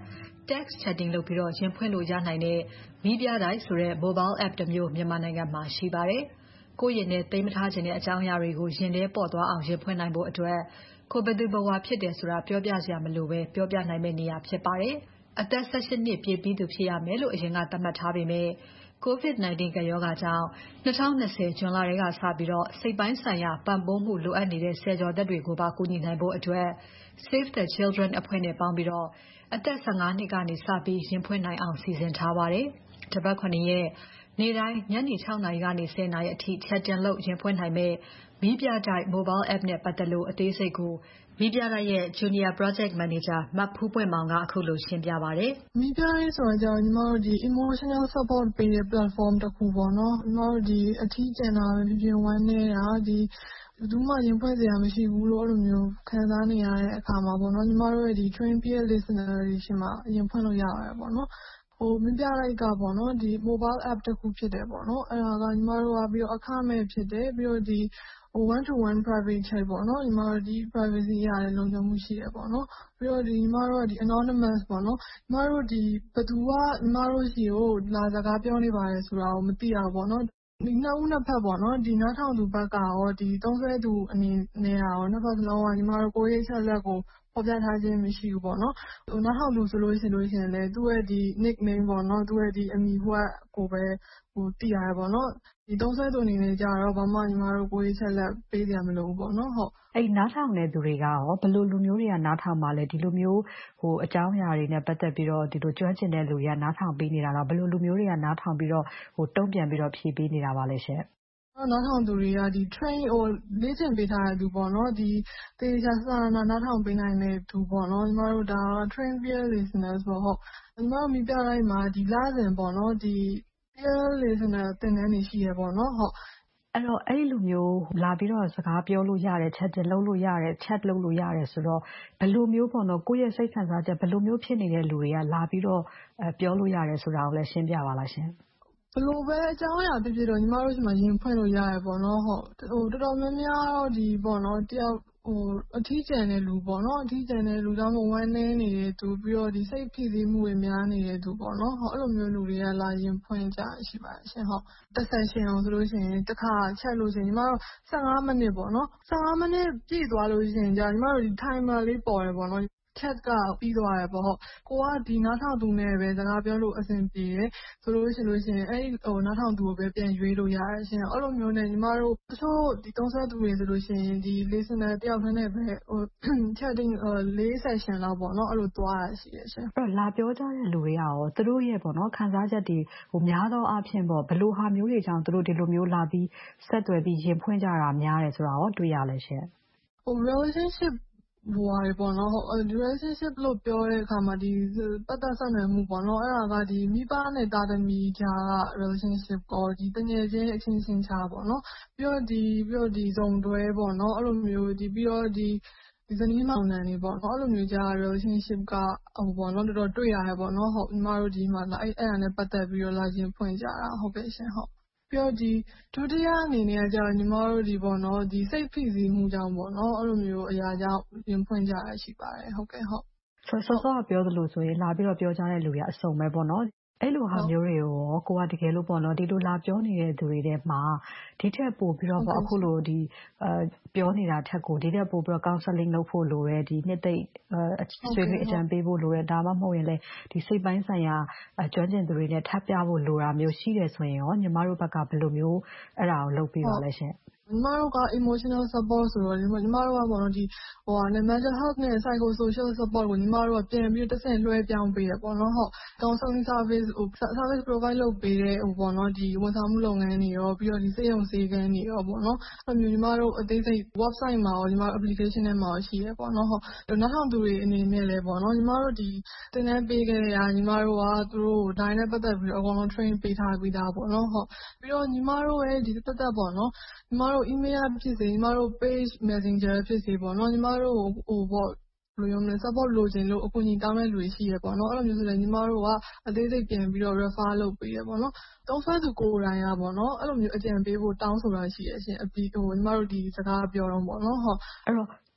text chatting လုပ်ပြီးရင်ဖွင့်လို့ရနိုင်တဲ့ မီးပြတိုက်ဆိုတဲ့ mobile app တစ်မျိုးမြန်မာနိုင်ငံမှာရှိပါတယ်။ကိုယ့်ရင်ထဲသိမ်းမထားချင်တဲ့အကြောင်းအရာတွေကိုရင်ထဲပေါ်သွားအောင်ရင်ဖွင့်နိုင်ဖို့အတွက်ကိုယ်ဘယ်သူဘယ်ဝါဖြစ်တယ်ဆိုတာပြောပြစရာမလိုဘဲပြောပြနိုင်မယ့်နေရာဖြစ်ပါတယ်။အသက် 18 နှစ်ပြည့်ပြီးသူဖြစ်ရမယ်လို့အရင်ကသတ်မှတ်ထားပေမဲ့ COVID-19 ကပ်ရောဂါကြောင့်2020 ဇွန်လထဲကစပြီးစိတ်ပိုင်းဆိုင်ရာပံ့ပိုးမှုလိုအပ်နေတဲ့ဆယ်ကျော်သက်တွေကိုပါကူညီနိုင်ဖို့အတွက် Save the Children အဖွဲ့နဲ့ပေါင်းပြီးအသက် 15 နှစ်ကနေစပြီးရင်ဖွင့်နိုင်အောင်စီစဉ်ထားပါတယ်။တစ်ပတ် 7 ရက်နေ့တိုင်းညနေ 6 နာရီကနေ 10 နာရီအထိ chatting လုပ်ရင်ဖွင့်နိုင်မယ့်မီးပြတိုက် mobile app နဲ့ပတ်သက်လို့အသေးစိတ်ကိုမီးပြတိုက်ရဲ့ Junior Project Manager မဖူးပွင့်မောင်ကအခုလိုရှင်းပြပါတယ်။မီးပြတိုက်ဆိုတာကြောင့်ညီမတို့ဒီ emotional support ပေးတဲ့ platform တစ်ခုပေါ့နော်။ညီမတို့ဒီအထီးကျန်တာပဲဖြစ်ဖြစ်ဝမ်းနေတာဒီဘယ်သူမှရင်ဖွင့်စရာမရှိဘူးလို့အဲ့လိုမျိုးခံစားနေရတဲ့အခါမှာပေါ့နော်ညီမတို့ရဲ့ဒီ train peer listener တွေရှိမှရင်ဖွင့်လို့ရပါတယ်ပေါ့နော်။မီးပြတိုက်ကပေါ့နော်ဒီ mobile app တစ်ခုဖြစ်တယ်ပေါ့နော်။အဲ့ဒါကညီမတို့ကပြီးတော့အခမဲ့ဖြစ်တယ်ပြီးတော့ဒီ one to one private chat ပေါ့နော်ညီမတို့ဒီ privacy ရတဲ့လုံခြုံမှုရှိတယ်ပေါ့နော်ပြီးတော့ဒီညီမတို့ကဒီ anonymous ပေါ့နော်ညီမတို့ဒီဘယ်သူကညီမတို့ရှိကိုလာစကားပြောနေပါတယ်ဆိုတာကိုမသိရဘူးပေါ့နော်ဒီနှစ်ဦးနှစ်ဖက်ပေါ့နော်ဒီနားထောင်သူဘက်ကရောဒီသုံးစွဲသူအနေနဲ့ရောနှစ်ဖက်စလုံးကညီမတို့ကိုယ်ရေးချက်လက်ကိုဖော်ပြထားခြင်းမရှိဘူးပေါ့နော်နားထောင်သူဆိုလို့ရှိရင်လည်းသူ့ရဲ့ဒီ nickname ပေါ့နော်သူ့ရဲ့ဒီအမည်ဘွဲ့ကိုပဲသိရတယ်ပေါ့နော်ဒီသုံးစွဲသူအနေနဲ့ကြတော့ဘာမှညီမတို့ကိုယ်ရေးချက်လက်ပေးစရာမလိုဘူးပေါ့နော်ဟုတ်အဲ့နားထောင်တဲ့သူတွေကရောဘယ်လိုလူမျိုးတွေကနားထောင်ပါလဲဒီလိုမျိုးအကြောင်းအရာတွေနဲ့ပတ်သက်ပြီးတော့ဒီလိုကျွမ်းကျင်တဲ့လူတွေကနားထောင်ပေးနေတာလားဘယ်လိုလူမျိုးတွေကနားထောင်ပြီးတော့တုံ့ပြန်ပြီးတော့ဖြေပေးနေတာပါလဲရှင်နားထောင်သူတွေကဒီ train လေ့ကျင့်ပေးထားတဲ့သူပေါ့နော်ဒီတေချာစာနားထောင်ပေးနိုင်တဲ့သူပေါ့နော်ညီမတို့ဒါ train peer listeners ပေါ့ဟုတ်ညီမတို့မိပြတိုင်းမှာဒီလစဉ်ပေါ့နော်ဒီ peer listener သင်တန်းတွေရှိရပေါ့နော်ဟုတ်အဲ့တော့အဲ့လိုမျိုးလာပြီးတော့စကားပြောလို့ရတယ် chatting လုပ်လို့ရတယ် chat လုပ်လို့ရတယ်ဆိုတော့ဘယ်လိုမျိုးပေါ့နော်ကိုယ့်ရဲ့စိတ်ခံစားချက်ဘယ်လိုမျိုးဖြစ်နေတဲ့လူတွေကလာပြီးတော့ပြောလို့ရတယ်ဆိုတာကိုလည်းရှင်းပြပါလားရှင်ဘလို့ပဲအကြောင်းအရာဖြစ်ဖြစ်တော့ညီမတို့ဒီမှာရင်ဖွင့်လို့ရတယ်ပေါ့နော်ဟုတ်တော်တော်များများတော့ဒီပေါ့နော်တယောက်အထီးကျန်တဲ့လူပေါ့နော်အထီးကျန်တဲ့လူကြောင့်ဝမ်းနေနေတဲ့သူပြီးတော့ဒီစိတ်ဖိစီးမှုတွေများနေတဲ့သူပေါ့နော်ဟုတ်အဲ့လိုမျိုးလူတွေကလာရင်ဖွင့်ကြရှိပါတယ်ရှင်ဟုတ်တစ်ဆက်ရှင်အောင်ဆိုလို့ရှိရင်တစ်ခါချက်လို့ရှိရင်ညီမတို့15မိနစ်ပေါ့နော်15မိနစ်ပြည့်သွားလို့ရှိရင်ကြာညီမတို့ဒီ timer လေးပေါ်တယ်ပေါ့နော်chat ကပြီးသွားတယ်ပေါ့ဟုတ်ကိုကဒီနားထောင်သူနဲ့ပဲစကားပြောလို့အဆင်ပြေတယ်ဆိုလို့ရှိရင်အဲ့နားထောင်သူကိုပဲပြန်ရွေးလို့ရတယ်ရှင်အဲ့လိုမျိုးနဲ့ညီမတို့တချို့ဒီသုံးဆွဲသူတွေဆိုလို့ရှိရင်ဒီ listener တယောက်တည်းနဲ့ပဲchatting 4 session လောက်ပေါ့နော်အဲ့လိုသွားရရှိတယ်ရှင်အဲ့လာပြောကြတဲ့လူတွေကရောသူတို့ရဲ့ပေါ့နော်ခံစားချက်တွေများသောအားဖြင့်ပေါ့ဘယ်လိုဟာမျိုးတွေကြောင့်သူတို့ဒီလိုမျိုးလာပြီးဆက်သွယ်ပြီးရင်ဖွင့်ကြတာများတယ်ဆိုတာရောတွေ့ရလဲရှင် relationship ဘွားပေါ့နော် relationship လို့ပြောတဲ့အခါမှာဒီပတ်သက်ဆက်နွယ်မှုပေါ့နော်အဲ့ဒါကဒီမိဘနဲ့သားသမီးကြားက relationship ကိုဒီတငယ်ချင်းအချင်းချင်းချာပေါ့နော်ပြီးတော့ဒီဇုံတွဲပေါ့နော်အဲ့လိုမျိုးဒီပြီးတော့ဒီဇနီးမောင်နှံတွေပေါ့နော်အဲ့လိုမျိုးကြား relationship ကပေါ့နော်တော်တော်တွေ့ရတယ်ပေါ့နော်ဟုတ်ညီမတို့ဒီမှာအဲ့ဒါနဲ့ပတ်သက်ပြီးတော့လာချင်းဖွင့်ကြတာဟုတ်ကဲ့ရှင်ဟုတ်ပြီးတော့ဒီဒုတိယအနေနဲ့ကျတော့ညီမတို့ဒီပေါ့နော်ဒီစိတ်ဖိစီးမှုကြောင့်ပေါ့နော်အဲ့လိုမျိုးအရာကြောင့်ရင်ဖွင့်ကြရရှိပါတယ်ဟုတ်ကဲ့ဟုတ်ဆောကပြောသလိုဆိုရင်လာပြီးတော့ပြောကြတဲ့လူတွေအစုံပဲပေါ့နော်အဲ့လိုဟာမျိုးတွေကိုကိုကတကယ်လို့ပေါ့နော်ဒီလိုလာပြောနေတဲ့သူတွေထဲမှာဒီထက်ပိုပြီးတော့ပေါ့အခုလိုဒီပြောနေတာထက်ကိုဒီထက်ပိုပြီးတော့ counseling လုပ်ဖို့လိုတယ်ဒီနှစ်သိမ့်ဆွေးနွေးအကြံပေးဖို့လိုတယ်ဒါမှမဟုတ်ရင်လည်းဒီစိတ်ပိုင်းဆိုင်ရာကျွမ်းကျင်သူတွေနဲ့ထပ်ပြဖို့လိုတာမျိုးရှိတယ်ဆိုရင်ရောညီမတို့ဘက်ကဘယ်လိုမျိုးအဲ့ဒါကိုလုပ်ပြီးပါလဲရှင်ညီမတို့က emotional support ဆိုတော့ညီမတို့ကပေါ့နော်ဒီmental health နဲ့ psycho social support ကိုညီမတို့ကပြန်ပြီးတစ်ဆင့်လွှဲပြောင်းပေးရပေါ့နော်ဟုတ် counseling service service provide လုပ်ပေးတဲ့ပေါ့နော်ဒီဝန်ဆောင်မှုလုပ်ငန်းတွေရောပြီးတော့ဒီစေယုံစေခန်းတွေရောပေါ့နော်အဲ့လိုမျိုးညီမတို့အသေးစိတ် website မှာရောညီမတို့ application ထဲမှာရောရှိရပေါ့နော်ဟုတ်နောက်ထောင်သူတွေအနေနဲ့လည်းပေါ့နော်ညီမတို့ဒီသင်တန်းပေးခဲ့ရညီမတို့ကသူတို့ဒိုင်းနဲ့ပတ်သက်ပြီးတော့အကုန်လုံး train ပေးထားပြီးသားပေါ့နော်ဟုတ်ပြီးတော့ညီမတို့ရဲ့ဒီပတ်သက်ပေါ့နော်ညီမတို့ email ဖြစ်စေညီမတို့ page messenger ဖြစ်စေပေါ့နော်ညီမတို့ပေါ့ဘယ်လိုမျိုး support လိုချင်လို့အကူအညီတောင်းတဲ့လူတွေရှိရပေါ့နော်အဲ့လိုမျိုးဆိုရင်ညီမတို့ကအသေးစိတ်ပြန်ပြီးတော့ refer လုပ်ပေးရပေါ့နော်သုံးဆွဲသူကိုယ်တိုင်ရပေါ့နော်အဲ့လိုမျိုးအကြံပေးဖို့တောင်းဆိုတာရှိရရှင်အပြီးညီမတို့ဒီစကားပြောတော့ပေါ့နော်ဟုတ်အဲ့တော့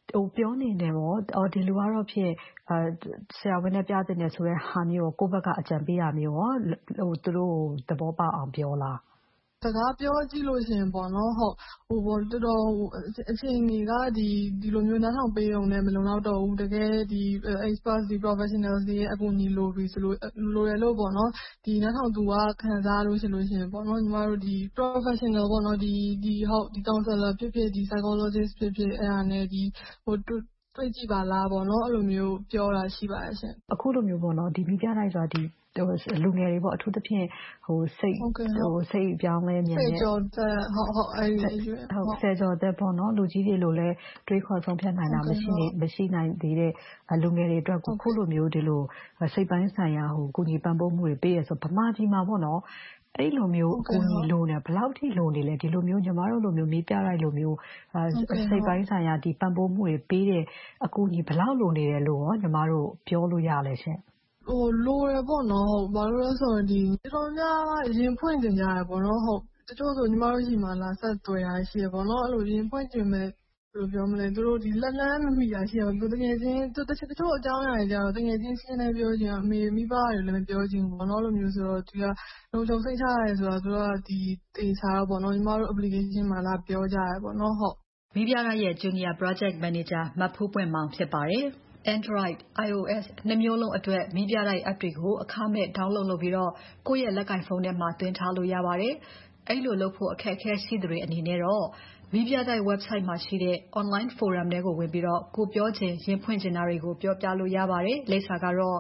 ပြောနေတယ်ပေါ့ဒီလူကတော့ဖြစ်ဆရာဝန်နဲ့ပြတင်တယ်ဆိုတဲ့ဟာမျိုးကိုယ့်ဘက်ကအကြံပေးတာမျိုးရောသူတို့သဘောပေါက်အောင်ပြောလားစကားပြောကြည့်လို့ရှိရင်ပေါ့နော်တော်တော်အခြေအနေကဒီလိုမျိုးနားထောင်ပေးရုံနဲ့မလုံလောက်တော့ဘူးတကယ်ဒီ experts ဒီ professionals တွေရဲ့အကူအညီလိုပြီးဆိုလိုတယ်လို့ပေါ့နော်ဒီနားထောင်သူကခံစားလို့ရှိရင်ပေါ့နော်ညီမတို့ဒီ professional ပေါ့နော်ဒီ counselor ဖြစ်ဖြစ်ဒီ psychologist ဖြစ်ဖြစ်အဲ့ဒါနဲ့တွေ့ကြည့်ပါလားပေါ့နော်အဲ့လိုမျိုးပြောတာရှိပါတယ်ရှင်အခုလိုမျိုးပေါ့နော်ဒီမိပြတိုင်းဆိုတာဒီလူငယ်တွေပေါ့အထူးသဖြင့်စိတ်ပြောင်းလဲမြန်တဲ့ဆယ်ကျော်သက်ဆယ်ကျော်သက်ပေါ့နော်လူကြီးတွေလိုလဲတွေးခေါ်ဆုံးဖြတ်နိုင်တာမရှိနိုင်သေးတဲ့လူငယ်တွေအတွက်ခုလိုမျိုးဒီလိုစိတ်ပိုင်းဆိုင်ရာကိုညီပံ့ပိုးမှုတွေပေးရဆိုဗမာပြည်မှာပေါ့နော်အဲ့လိုမျိုးအကူအညီလိုနေဘယ်လောက်ထိလိုနေလဲဒီလိုမျိုးညီမတို့လိုမျိုးမိပြတိုင်းလိုမျိုးစိတ်ပိုင်းဆိုင်ရာဒီပံ့ပိုးမှုတွေပေးတဲ့အကူအညီဘယ်လောက်လိုနေတယ်လို့ရောညီမတို့ပြောလို့ရလဲရှင်လိုရပေါ့နော်ဘာလို့လဲဆိုတော့တော်တော်များရင်ဖွင့်ကြကြရပေါ့နော်တချို့ဆိုညီမတို့ရှိမှလာဆက်တွေ့ရရှိရပေါ့နော်အဲ့လိုရင်ဖွင့်ကြမဲ့ဘယ်လိုပြောမလဲသူတို့ဒီလက်လန်းမမိရရှိရသူတကယ်ချင်းတချို့အကြောင်းအရာတွေကြတော့တကယ်ချင်းရှင်းနေပြောချင်အမေမိဘတွေလည်းမပြောချင်ဘူးပေါ့နော်လိုမျိုးဆိုတော့ဒီကလုံခြုံစိတ်ချရတယ်ဆိုတော့သူကဒီတေချာတော့ပေါ့နော်ညီမတို့ application မှာလာပြောကြရပေါ့နော်မိပြရဲ့ Junior Project Manager မဖူးပွင့်မောင်ဖြစ်ပါတယ်Android, iOS နှစ်မျိုးလုံးအတွက်မိပြတိုက် app တွေကိုအခမဲ့ download လုပ်ပြီးတော့ကိုယ့်ရဲ့လက်ကိုင်ဖုန်းထဲမှာသွင်းထားလို့ရပါတယ်။အဲ့လိုလုပ်ဖို့အခက်အခဲရှိသူတွေအနေနဲ့တော့မိပြတိုက် website မှာရှိတဲ့ online forum တွေကိုဝင်ပြီးတော့ကိုပြောချင်ရင်ဖွင့်ချင်တာတွေကိုပြောပြလို့ရပါတယ်။လိပ်စာကတော့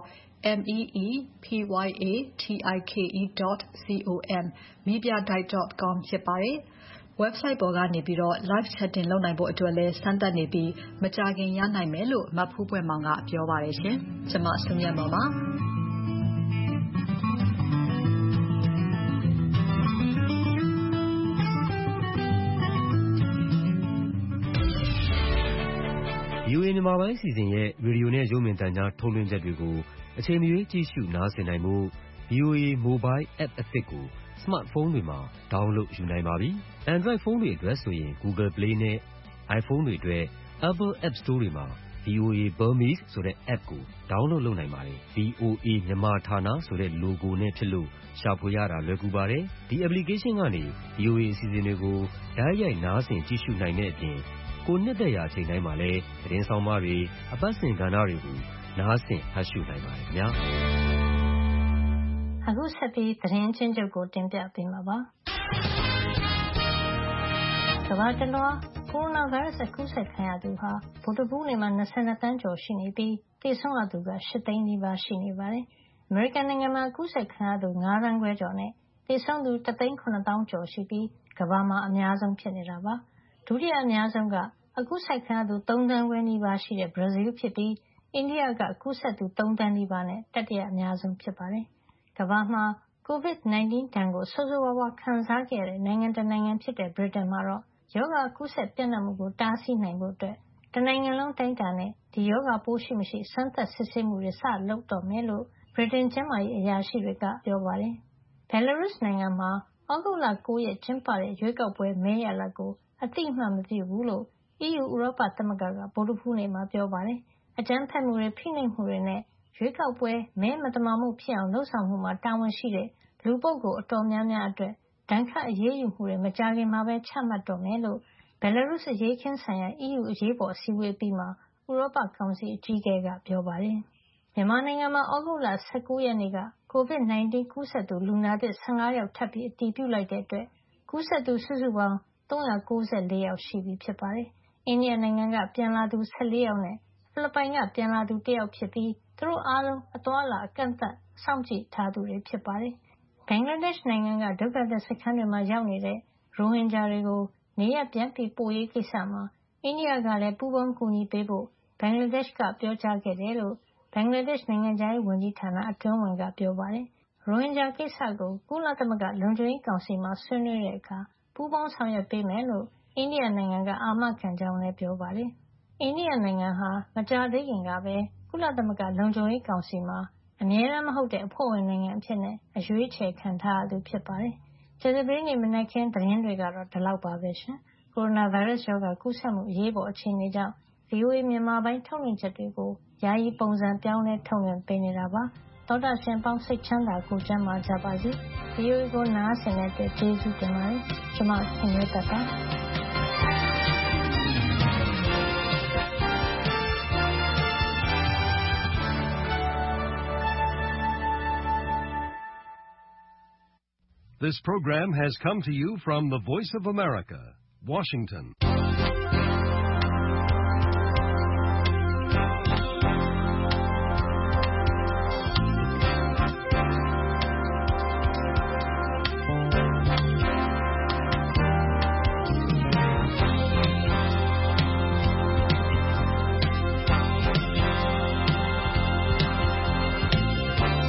meepyatike.com meepyadite.com ဖြစ်ပါတယ်။ website ပေါ်ကနေပြီးတော့ live chatting လုပ်နိုင်ဖို့အတွက်လည်းစမ်းသပ်နေပြီးမကြာခင်ရနိုင်မယ်လို့မဖူးပွင့်မောင်ကပြောပါတယ်ရှင်။ကျွန်မစုမြတ်မောင်ပါ VOA မြန်မာပိုင်းအစီအစဉ်ရဲ့ရေဒီယိုနဲ့ရုပ်မြင်သံကြားထုတ်လွှင့်ချက်တွေကိုအချိန်မရွေးကြည့်ရှုနားဆင်နိုင်ဖို့ VOA Mobile App အသစ်ကိုစမတ်ဖုန်းတွေမှာ download ယူနိုင်ပါပြီ။ Android ဖုန်းတွေအတွက်ဆိုရင် Google Play နဲ့ iPhone တွေအတွက် Apple App Store တွေမှာ VOA Burmese ဆိုတဲ့ app ကို download လုပ်နိုင်ပါတယ်။ VOA မြန်မာဌာနဆိုတဲ့ logo နဲ့ဖြစ်လို့ရှာဖွေရတာလွယ်ကူပါတယ်။ဒီ application ကနေ VOA အစီအစဉ်တွေကိုတိုက်ရိုက်နားဆင်ကြည့်ရှုနိုင်တဲ့အပြင်ကိုနှစ်သက်ရာအချိန်တိုင်းမှာလည်းသတင်းဆောင်မတွေအပတ်စဉ်ကဏ္ဍတွေကိုနားဆင်ဖတ်ရှုနိုင်ပါတယ်ခင်ဗျာအခုဆက်ပြီးသတင်းချင်းချုပ်ကိုတင်ပြပေးမှာပါကမ္ဘာတလွှားကိုရိုနာဗိုင်းရပ်စ်ကူးစက်ခံရသူဟာဗုဒ္ဓဟူးနေ့မှာ22သန်းကျော်ရှိနေပြီးသေဆုံးရသူက8သိန်းနီးပါးရှိနေပါတယ်အမေရိကန်နိုင်ငံမှာကူးစက်ခံရသူ9သန်းခွဲကျော်နဲ့သေဆုံးသူ1သိန်း9သောင်းကျော်ရှိပြီးကမ္ဘာမှာအများဆုံးဖြစ်နေတာပါဒုတိယအများဆုံးကအကူးစက်ခံရသူ3သန်းခွဲနီးပါးရှိတဲ့ဘရာဇီးဖြစ်ပြီးအိန္ဒိယကကူးစက်သူ3သန်းနီးပါးနဲ့တတိယအများဆုံးဖြစ်ပါတယ်ကမ္ဘာမှာ COVID-19 ဒဏ်ကိုဆိုးဆိုးဝါးဝါးခံစားခဲ့ရတဲ့နိုင်ငံတနိုင်ငံဖြစ်တဲ့ဗြိတိန်မှာတော့ရောဂါကူးစက်ပြန့်နှံ့မှုကိုတားဆီးနိုင်ဖို့တနိုင်ငံလုံးတိုင်းတာနဲ့ဒီရောဂါပိုးရှိမရှိစမ်းသပ်စစ်ဆေးမှုတွေစလုပ်တော့မယ်လို့ဗြိတိန်ကျန်းမာရေးအရာရှိတွေကပြောပါတယ်။ Belarus နိုင်ငံမှာဩဂုတ်လ9ရက်ကျင်းပတဲ့ရွေးကောက်ပွဲမဲရလဒ်ကိုအတိအမှတ်မပြုဘူးလို့ EU ဥရောပသမဂ္ဂကဗုဒ္ဓဟူးနေ့မှာပြောပါတယ်။အကြမ်းဖက်မှုတွေဖိနှိပ်မှုတွေနဲ့ရွေးကောက်ပွဲမဲမသမာမှုဖြစ်အောင်လုပ်ဆောင်မှုမှာတာဝန်ရှိတဲ့လူပုဂ္ဂိုလ်အတော်များများအတွက်ဒဏ်ခတ်အရေးယူမှုတွေမကြာခင်မှာပဲချမှတ်တော့မယ်လို့ Belarus အရေးခင်းဆိုင်ရာ EU အရေးပေါ်အစည်းအဝေးပြီးမှာဥရောပကောင်စီအကြီးအကဲကပြောပါတယ်။မြန်မာနိုင်ငံမှာဩဂုတ်လ19ရက်နေ့က COVID-19 ကူးစက်သူလူနာသစ်15ယောက်ထပ်ပြီးအတည်ပြုလိုက်တဲ့အတွက်ကူးစက်သူစုစုပေါင်း394ယောက်ရှိပြီဖြစ်ပါတယ်။အိန္ဒိယနိုင်ငံကပြန်လာသူ14ယောက်နဲ့ဖိလစ်ပိုင်ကပြန်လာသူ1ယောက်ဖြစ်ပြီးသူတို့အားလုံးအသွားအလာအကန့်အသတ်စောင့်ကြည့်ထားသူတွေဖြစ်ပါတယ်။ဘင်္ဂလားဒေ့ရှ်နိုင်ငံကဒုက္ခသည်စခန်းတွေမှာရောက်နေတဲ့ရိုဟင်ဂျာတွေကိုနေရပ်ပြန်ပို့ရေးကိစ္စမှာအိန္ဒိယကလည်းပူးပေါင်းကူညီပေးဖို့ဘင်္ဂလားဒေ့ရှ်ကပြောကြားခဲ့တယ်လို့ဘင်္ဂလားဒေ့ရှ်နိုင်ငံခြားရေးဝန်ကြီးဌာနအတွင်းဝန်ကပြောပါတယ်။ရိုဟင်ဂျာကိစ္စကိုကုလသမဂ္ဂလုံခြုံရေးကောင်စီမှာဆွေးနွေးတဲ့အခါပူးပေါင်းဆောင်ရွက်ပေးမယ်လို့အိန္ဒိယနိုင်ငံကအာမခံကြောင်းလည်းပြောပါတယ်။အိန္ဒိယနိုင်ငံဟာမကြာသေးခင်ကပဲကုလသမဂ္ဂလုံခြုံရေးကောင်စီမှာအမြဲတမ်းမဟုတ်တဲ့အဖွဲ့ဝင်နိုင်ငံအဖြစ်အရွေးချယ်ခံထားရသူဖြစ်ပါတယ်။ကြာသပတေးနေ့မနက်ခင်းသတင်းတွေကတော့ဒီလောက်ပါပဲရှင်။ကိုရိုနာဗိုင်းရပ်စ်ရောဂါကူးစက်မှုအရေးပေါ်အခြေအနေကြောင့် VOA မြန်မာပိုင်းထုတ်လွှင့်ချက်တွေကိုယာယီပုံစံပြောင်းလဲထုတ်လွှင့်ပေးနေတာပါသောတာရှင်ပေါင်းစိတ်ချမ်းသာကိုကျမ်းမာကြပါစေ VOA ကိုနားဆင်တဲ့အတွက်ကျေးဇူးတင်ပါတယ်ကျွန်မခင်ဗျာတက်ပါ This program has come to you from the Voice of America, Washington.